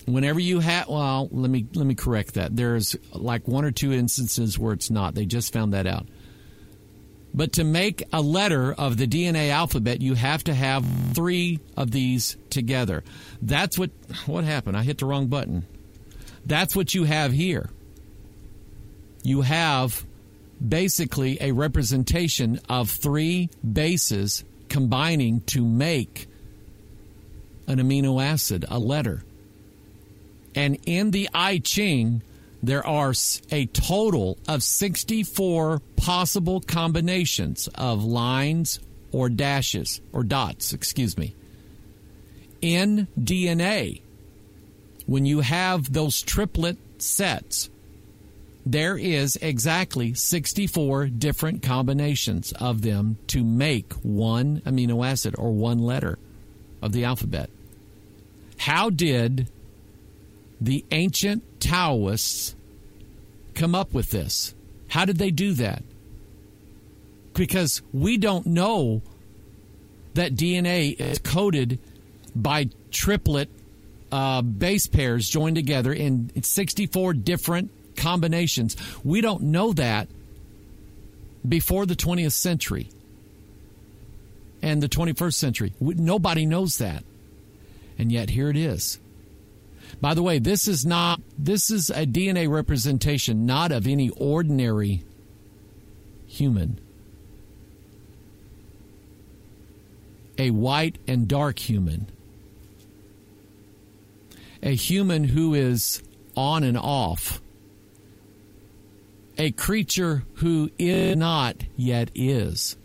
Whenever you have, well, let me let me correct that. There's like one or two instances where it's not. They just found that out. But to make a letter of the D N A alphabet, you have to have three of these together. That's what, what happened? I hit the wrong button. That's what you have here. You have basically a representation of three bases combining to make an amino acid, a letter. And in the I Ching, there are a total of sixty-four possible combinations of lines or dashes, or dots, excuse me. In D N A, when you have those triplet sets, there is exactly sixty-four different combinations of them to make one amino acid or one letter of the alphabet. How did the ancient Taoists come up with this? How did they do that? Because we don't know that D N A is coded by triplet uh, base pairs joined together in sixty-four different combinations. We don't know that before the twentieth century and the twenty-first century. Nobody knows that. And yet here it is. By the way, this is not this is a D N A representation not of any ordinary human. A white and dark human. A human who is on and off. A creature who is not yet is.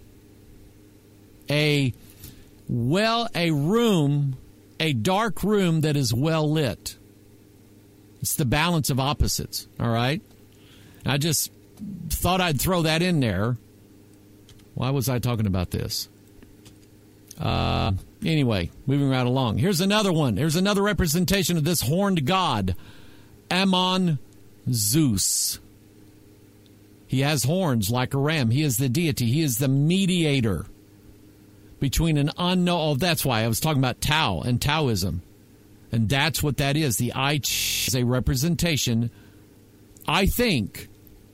A well a room A dark room that is well lit. It's the balance of opposites, all right? I just thought I'd throw that in there. Why was I talking about this? Uh, anyway, moving right along. Here's another one. Here's another representation of this horned god, Ammon Zeus. He has horns like a ram. He is the deity. He is the mediator between an unknown, oh, that's why I was talking about Tao and Taoism. And that's what that is. The I Ching is a representation, I think,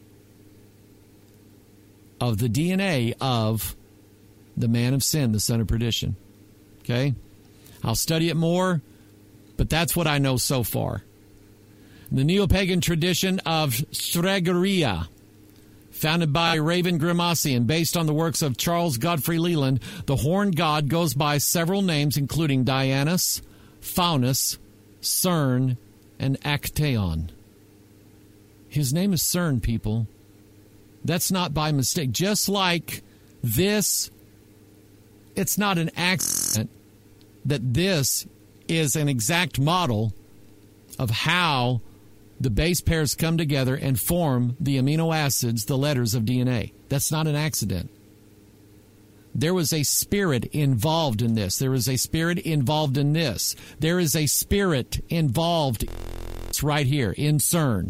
of the D N A of the man of sin, the son of perdition. Okay? I'll study it more, but that's what I know so far. The neo-pagan tradition of Stregheria, founded by Raven Grimassi and based on the works of Charles Godfrey Leland, the horned god goes by several names, including Dianus, Faunus, Cern, and Actaeon. His name is Cern, people. That's not by mistake. Just like this, it's not an accident that this is an exact model of how the base pairs come together and form the amino acids, the letters of D N A. That's not an accident. There was a spirit involved in this. There is a spirit involved in this. There is a spirit involved. It's right here in CERN.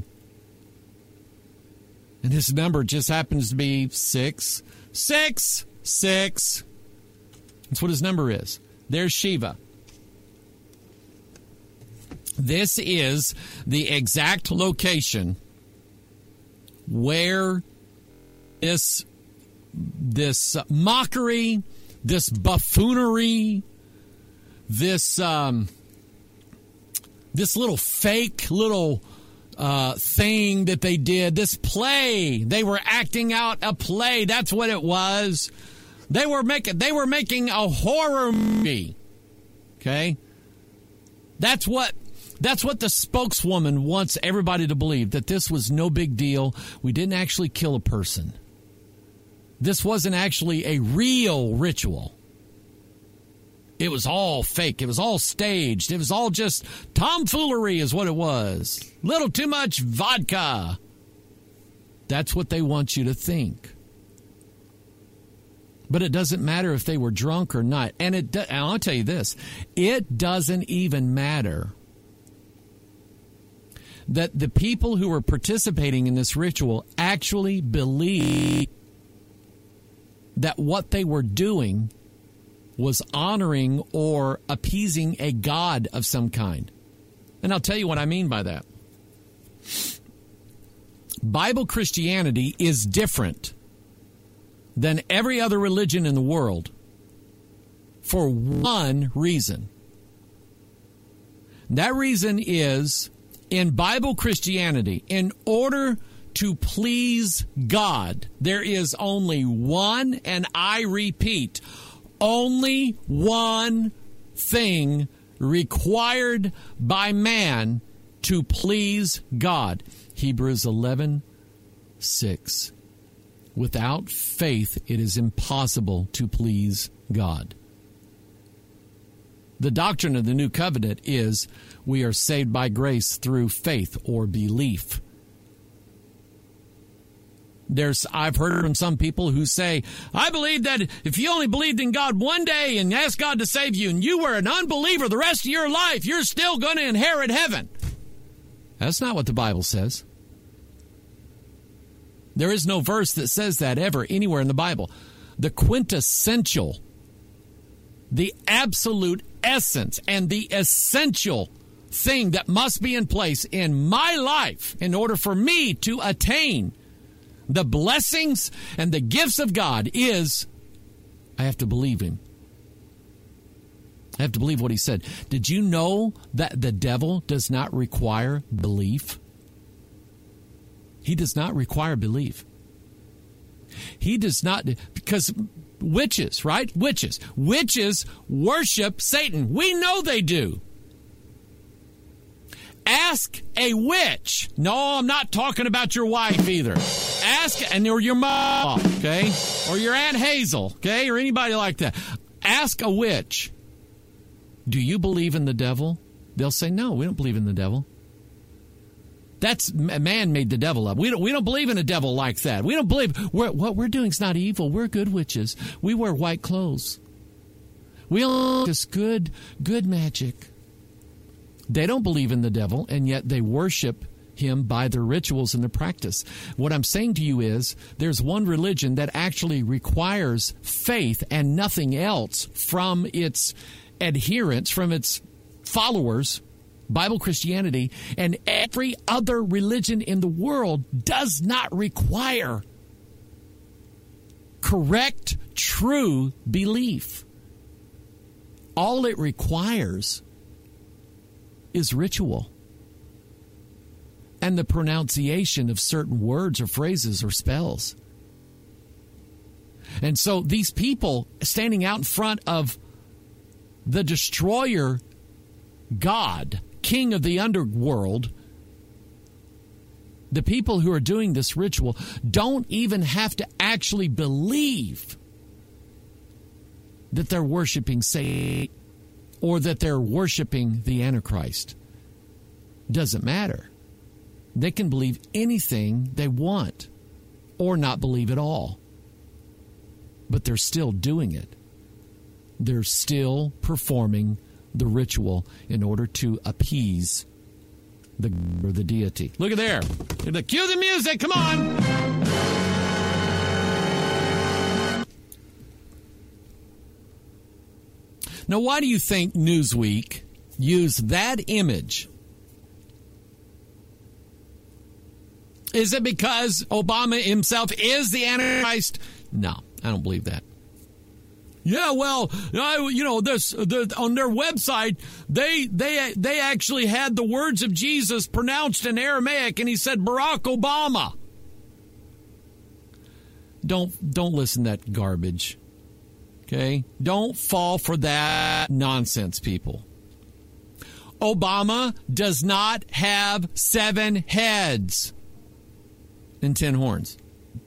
And his number just happens to be six. Six. Six. That's what his number is. There's Shiva. This is the exact location where this, this mockery, this buffoonery, this um, this little fake little uh, thing that they did, this play, they were acting out a play. That's what it was. They were making they were making a horror movie. Okay, that's what. That's what the spokeswoman wants everybody to believe, that this was no big deal. We didn't actually kill a person. This wasn't actually a real ritual. It was all fake. It was all staged. It was all just tomfoolery is what it was. Little too much vodka. That's what they want you to think. But it doesn't matter if they were drunk or not. And it, and I'll tell you this, it doesn't even matter that the people who were participating in this ritual actually believed that what they were doing was honoring or appeasing a god of some kind. And I'll tell you what I mean by that. Bible Christianity is different than every other religion in the world for one reason. That reason is, in Bible Christianity, in order to please God, there is only one, and I repeat, only one thing required by man to please God. Hebrews eleven six. Without faith, it is impossible to please God. The doctrine of the New Covenant is we are saved by grace through faith or belief. There's, I've heard from some people who say, I believe that if you only believed in God one day and asked God to save you and you were an unbeliever the rest of your life, you're still going to inherit heaven. That's not what the Bible says. There is no verse that says that ever anywhere in the Bible. The quintessential, the absolute essence, and the essential thing that must be in place in my life in order for me to attain the blessings and the gifts of God is I have to believe him. I have to believe what he said. Did you know that the devil does not require belief? He does not require belief. He does not, because witches, right? Witches. Witches worship Satan. We know they do. Ask a witch. No, I'm not talking about your wife either. Ask, and or your mom, okay? Or your Aunt Hazel, okay? Or anybody like that. Ask a witch, do you believe in the devil? They'll say, no, we don't believe in the devil. That's, man made the devil up. We don't, we don't believe in a devil like that. We don't believe, we're, what we're doing is not evil. We're good witches. We wear white clothes. We all just good, good magic. They don't believe in the devil, and yet they worship him by their rituals and their practice. What I'm saying to you is there's one religion that actually requires faith and nothing else from its adherents, from its followers, Bible Christianity, and every other religion in the world does not require correct, true belief. All it requires is ritual and the pronunciation of certain words or phrases or spells. And so these people standing out in front of the destroyer God, king of the underworld, the people who are doing this ritual don't even have to actually believe that they're worshiping Satan or that they're worshiping the Antichrist. Doesn't matter. They can believe anything they want or not believe at all. But they're still doing it. They're still performing the ritual in order to appease the or the deity. Look at there. Cue the music. Come on. Now, why do you think Newsweek used that image? Is it because Obama himself is the Antichrist? No, I don't believe that. Yeah, well, I, you know, this the, on their website, they they they actually had the words of Jesus pronounced in Aramaic, and he said Barack Obama. Don't don't listen to that garbage. Okay? Don't fall for that nonsense, people. Obama does not have seven heads and ten horns.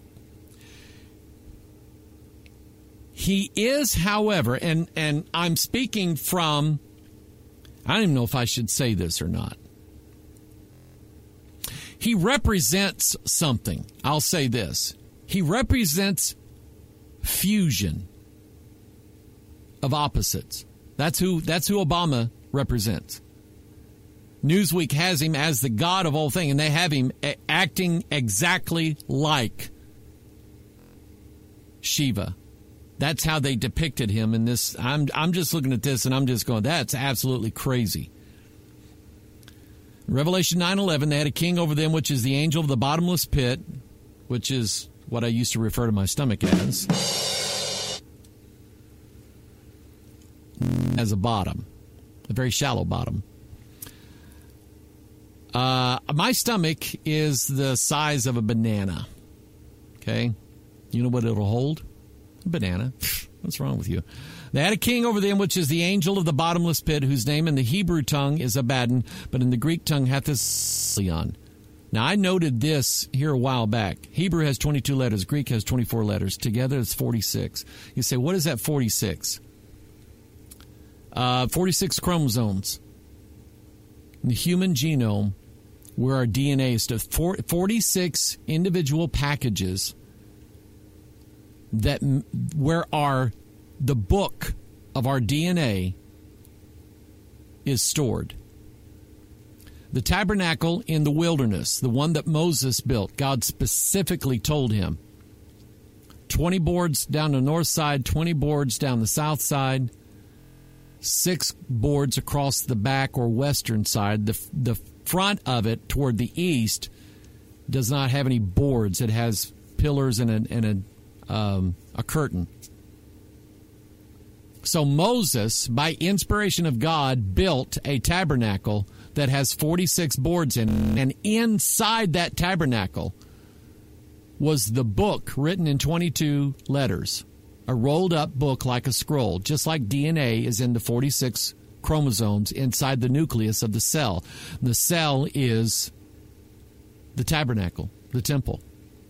He is, however, and, and I'm speaking from, I don't even know if I should say this or not. He represents something. I'll say this. He represents fusion of opposites. That's who that's who Obama represents. Newsweek has him as the God of all things, and they have him acting exactly like Shiva. That's how they depicted him in this. I'm I'm just looking at this, and I'm just going, that's absolutely crazy. Revelation nine eleven, they had a king over them, which is the angel of the bottomless pit, which is what I used to refer to my stomach as, as a bottom, a very shallow bottom. Uh, my stomach is the size of a banana. Okay? You know what it'll hold? A banana. What's wrong with you? They had a king over them, which is the angel of the bottomless pit, whose name in the Hebrew tongue is Abaddon, but in the Greek tongue hath this Leon. Now, I noted this here a while back. Hebrew has twenty-two letters. Greek has twenty-four letters. Together, it's forty-six. You say, what is that forty-six? Uh, forty-six chromosomes. In the human genome, where our D N A is to forty-six individual packages that where our the book of our D N A is stored. The tabernacle in the wilderness, the one that Moses built, God specifically told him, twenty boards down the north side, twenty boards down the south side, six boards across the back or western side. The, the front of it toward the east does not have any boards. It has pillars and a, and a, um, a curtain. So Moses, by inspiration of God, built a tabernacle that has forty-six boards in it. And inside that tabernacle was the book written in twenty-two letters, a rolled up book like a scroll, just like D N A is in the forty-six chromosomes inside the nucleus of the cell. The cell is the tabernacle, the temple.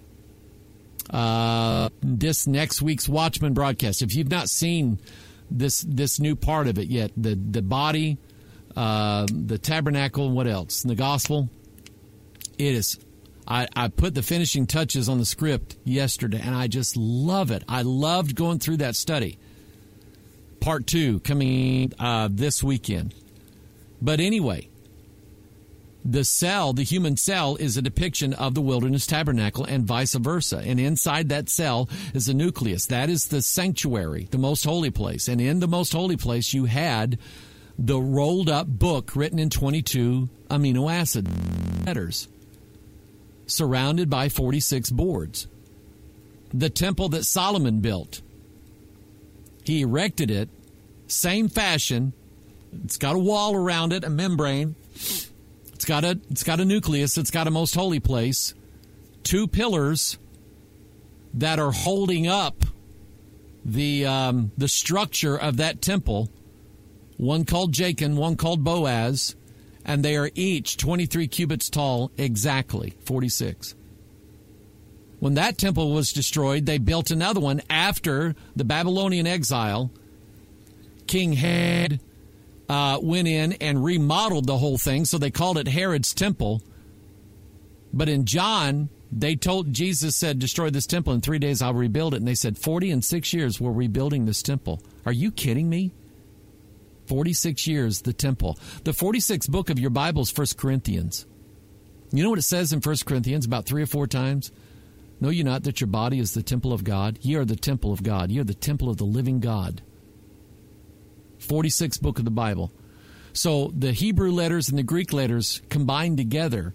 Uh, this next week's Watchman broadcast, if you've not seen this this new part of it yet, the, the body, uh, the tabernacle, and what else? And the gospel, it is... I, I put the finishing touches on the script yesterday, and I just love it. I loved going through that study. Part two coming uh, this weekend. But anyway, the cell, the human cell, is a depiction of the wilderness tabernacle and vice versa. And inside that cell is a nucleus. That is the sanctuary, the most holy place. And in the most holy place, you had the rolled up book written in twenty-two amino acid letters, surrounded by forty-six boards. The temple that Solomon built, he erected it, same fashion. It's got a wall around it, a membrane. It's got a it's got a nucleus. It's got a most holy place. Two pillars that are holding up the um, the structure of that temple. One called Jachin, one called Boaz. And they are each twenty-three cubits tall, exactly, forty-six. When that temple was destroyed, they built another one after the Babylonian exile. King Herod uh, went in and remodeled the whole thing, so they called it Herod's temple. But in John, they told, Jesus said, destroy this temple, in three days I'll rebuild it. And they said, forty and six years we're rebuilding this temple. Are you kidding me? forty-six years, the temple. The forty-sixth book of your Bible is First Corinthians. You know what it says in First Corinthians about three or four times? Know you not that your body is the temple of God? Ye are the temple of God. Ye are the temple of the living God. forty-sixth book of the Bible. So the Hebrew letters and the Greek letters combined together,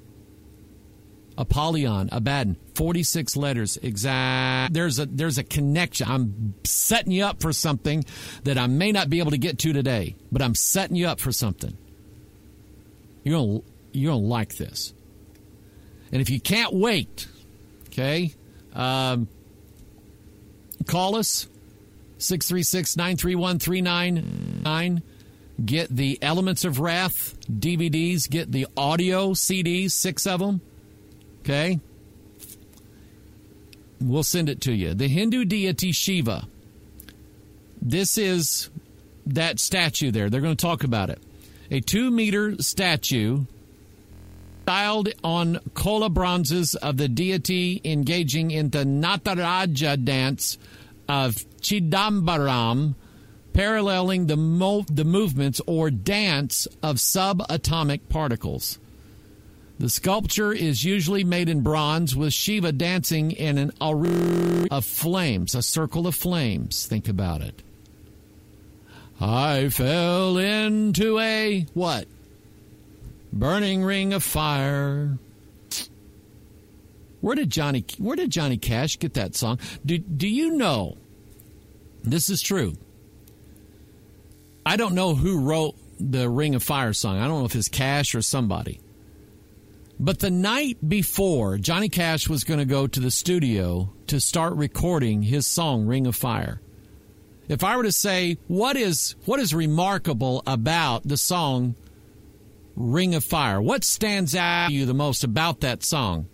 Apollyon, Abaddon, forty-six letters exact. There's a there's a connection. I'm setting you up for something that I may not be able to get to today, but I'm setting you up for something. You're gonna you're gonna like this, and if you can't wait, okay, um, call us six three six, nine three one, three nine nine. Get the Elements of Wrath D V Ds. Get the audio C Ds, six of them. Okay? We'll send it to you. The Hindu deity Shiva. This is that statue there. They're going to talk about it. A two-meter statue styled on kola bronzes of the deity engaging in the Nataraja dance of Chidambaram, paralleling the, mo- the movements or dance of subatomic particles. The sculpture is usually made in bronze, with Shiva dancing in an aurora of flames, a circle of flames. Think about it. I fell into a what? Burning ring of fire. Where did Johnny Where did Johnny Cash get that song? Do Do you know? This is true. I don't know who wrote the Ring of Fire song. I don't know if it's Cash or somebody. But the night before, Johnny Cash was going to go to the studio to start recording his song, Ring of Fire. If I were to say, what is what is remarkable about the song Ring of Fire? What stands out to you the most about that song?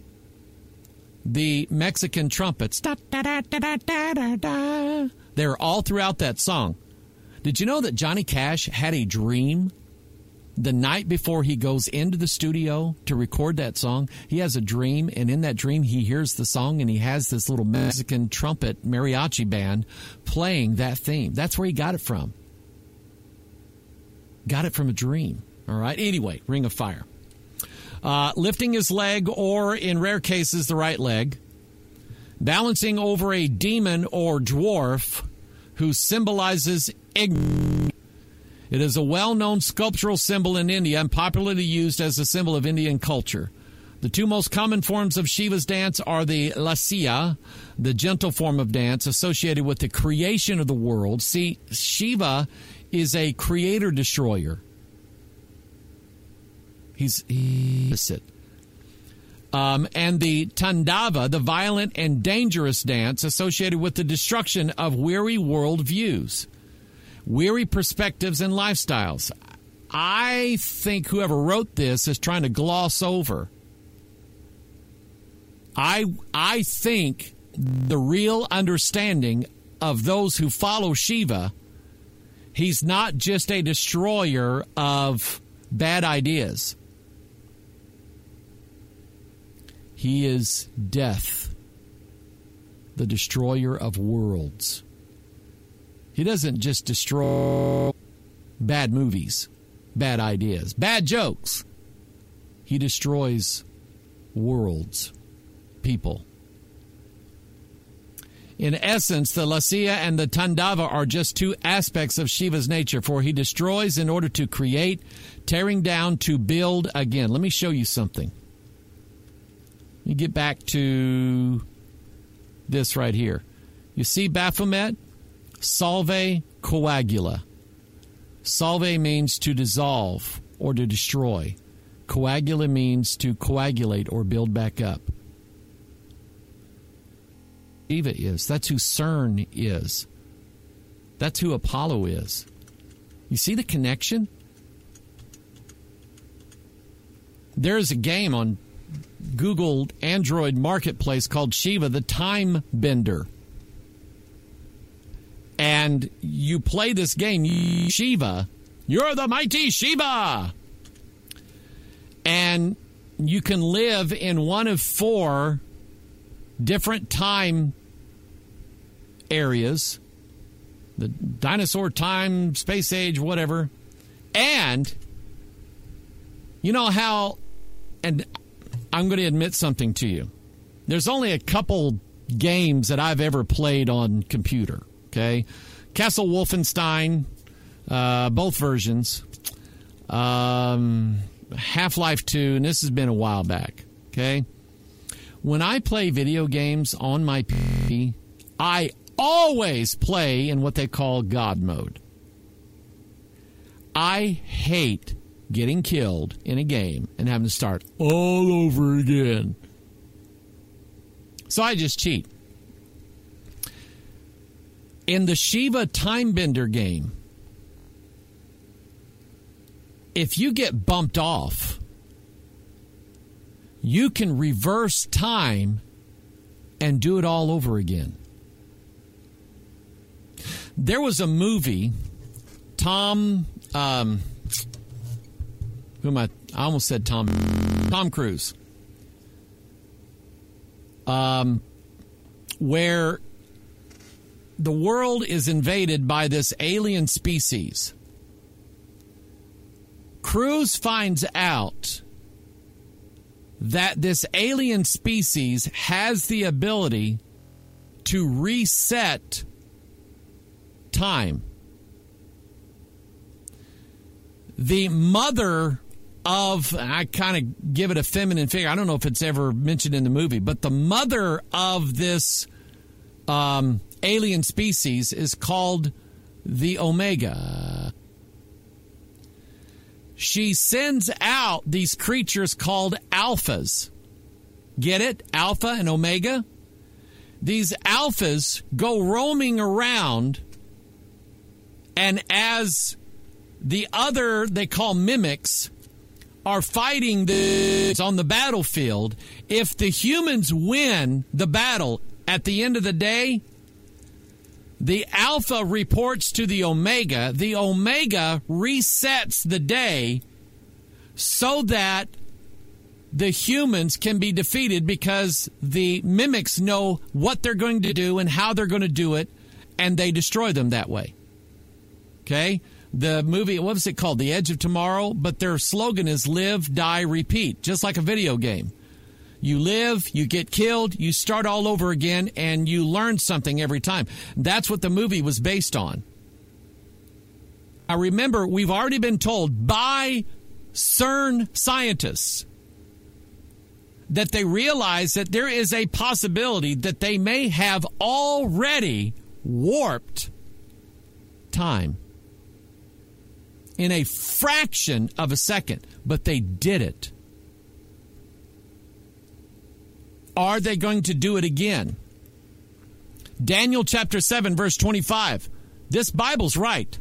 The Mexican trumpets. Da, da, da, da, da, da, da. They're all throughout that song. Did you know that Johnny Cash had a dream the night before he goes into the studio to record that song? He has a dream, and in that dream he hears the song, and he has this little Mexican trumpet mariachi band playing that theme. That's where he got it from. Got it from a dream. All right. Anyway, Ring of Fire. Uh, lifting his leg, or in rare cases, the right leg. Balancing over a demon or dwarf who symbolizes ignorance. It is a well-known sculptural symbol in India and popularly used as a symbol of Indian culture. The two most common forms of Shiva's dance are the Lasya, the gentle form of dance associated with the creation of the world. See, Shiva is a creator-destroyer. He's opposite. Um, and the Tandava, the violent and dangerous dance associated with the destruction of weary world views, weary perspectives and lifestyles. I think whoever wrote this is trying to gloss over. I I think the real understanding of those who follow Shiva, he's not just a destroyer of bad ideas. He is death, the destroyer of worlds. He doesn't just destroy bad movies, bad ideas, bad jokes. He destroys worlds, people. In essence, the Lasya and the Tandava are just two aspects of Shiva's nature, for he destroys in order to create, tearing down to build again. Let me show you something. Let me get back to this right here. You see Baphomet? Salve coagula. Salve means to dissolve or to destroy. Coagula means to coagulate or build back up. Shiva is. That's who CERN is. That's who Apollo is. You see the connection? There's a game on Google Android Marketplace called Shiva, the Time Bender. And you play this game, Shiva. You're the mighty Shiva. And you can live in one of four different time areas. The dinosaur time, space age, whatever. And you know how, and I'm going to admit something to you. There's only a couple games that I've ever played on computer, okay? Castle Wolfenstein, uh, both versions. Um, Half-Life two, and this has been a while back, okay? When I play video games on my P C, I always play in what they call God mode. I hate getting killed in a game and having to start all over again. So I just cheat. In the Shiva Timebender game, if you get bumped off, you can reverse time and do it all over again. There was a movie, Tom... Um, Who am I? I almost said Tom. Tom Cruise. Um, where the world is invaded by this alien species. Cruise finds out that this alien species has the ability to reset time. The mother of, I kind of give it a feminine figure. I don't know if it's ever mentioned in the movie, but the mother of this um, alien species is called the Omega. She sends out these creatures called alphas. Get it? Alpha and Omega? These alphas go roaming around, and as the other, they call mimics, are fighting the on the battlefield, if the humans win the battle at the end of the day, the Alpha reports to the Omega. The Omega resets the day so that the humans can be defeated because the mimics know what they're going to do and how they're going to do it, and they destroy them that way. Okay? The movie, what was it called? The Edge of Tomorrow? But their slogan is live, die, repeat, just like a video game. You live, you get killed, you start all over again, and you learn something every time. That's what the movie was based on. Now remember, we've already been told by CERN scientists that they realize that there is a possibility that they may have already warped time in a fraction of a second, but they did it. Are they going to do it again? Daniel chapter seven, verse twenty-five. This Bible's right.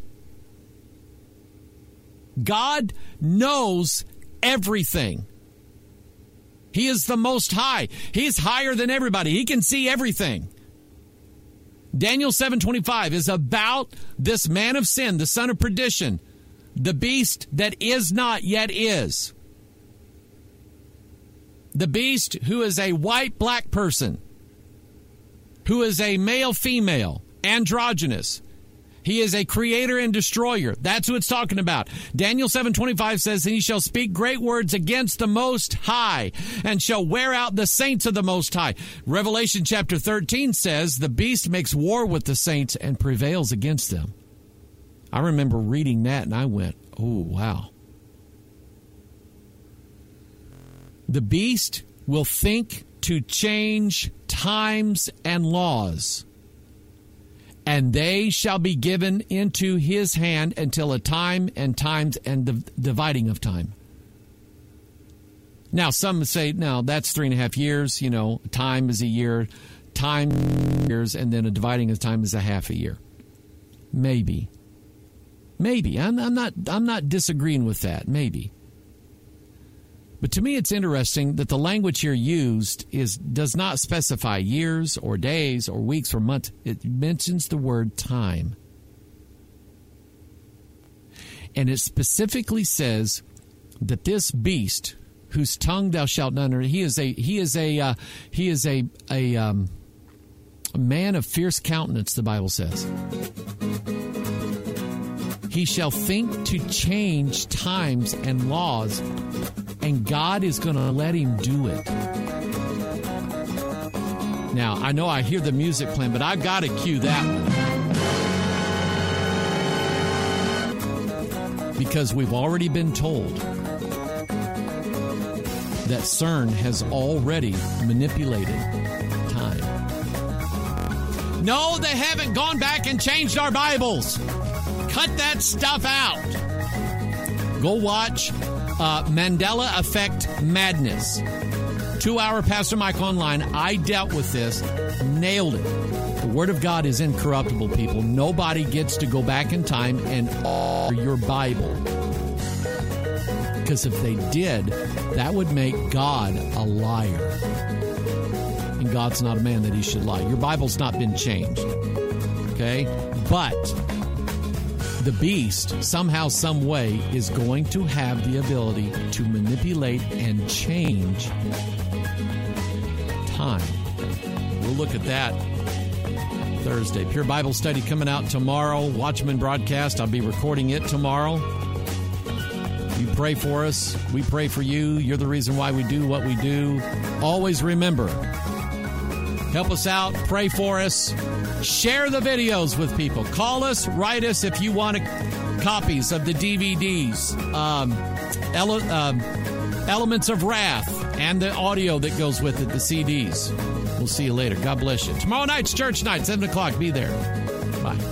God knows everything. He is the Most High. He's higher than everybody. He can see everything. Daniel seven twenty-five is about this man of sin, the son of perdition, the beast that is not yet is. The beast who is a white-black person, who is a male-female, androgynous. He is a creator and destroyer. That's who it's talking about. Daniel seven twenty-five says, and he shall speak great words against the Most High, and shall wear out the saints of the Most High. Revelation chapter thirteen says, the beast makes war with the saints and prevails against them. I remember reading that, and I went, oh, wow. The beast will think to change times and laws, and they shall be given into his hand until a time and times and the dividing of time. Now, some say, no, that's three and a half years. You know, time is a year, time years, and then a dividing of time is a half a year. Maybe. Maybe. I'm, I'm not, I'm not disagreeing with that. Maybe. But to me, it's interesting that the language here used is does not specify years or days or weeks or months. It mentions the word time. And it specifically says that this beast, whose tongue thou shalt not utter, he is a he is a uh, he is a a, um, a man of fierce countenance. The Bible says. He shall think to change times and laws, and God is going to let him do it. Now, I know I hear the music playing, but I've got to cue that one. Because we've already been told that CERN has already manipulated time. No, they haven't gone back and changed our Bibles. Cut that stuff out. Go watch uh, Mandela Effect Madness. Two-hour Pastor Mike Online. I dealt with this. Nailed it. The Word of God is incorruptible, people. Nobody gets to go back in time and alter your Bible. Because if they did, that would make God a liar. And God's not a man that he should lie. Your Bible's not been changed. Okay? But the beast, somehow, some way, is going to have the ability to manipulate and change time. We'll look at that Thursday. Pure Bible Study coming out tomorrow. Watchman broadcast. I'll be recording it tomorrow. You pray for us. We pray for you. You're the reason why we do what we do. Always remember, help us out. Pray for us. Share the videos with people. Call us, write us if you want copies of the D V Ds. Um, ele- uh, Elements of Wrath and the audio that goes with it, the C Ds. We'll see you later. God bless you. Tomorrow night's church night, seven o'clock. Be there. Bye.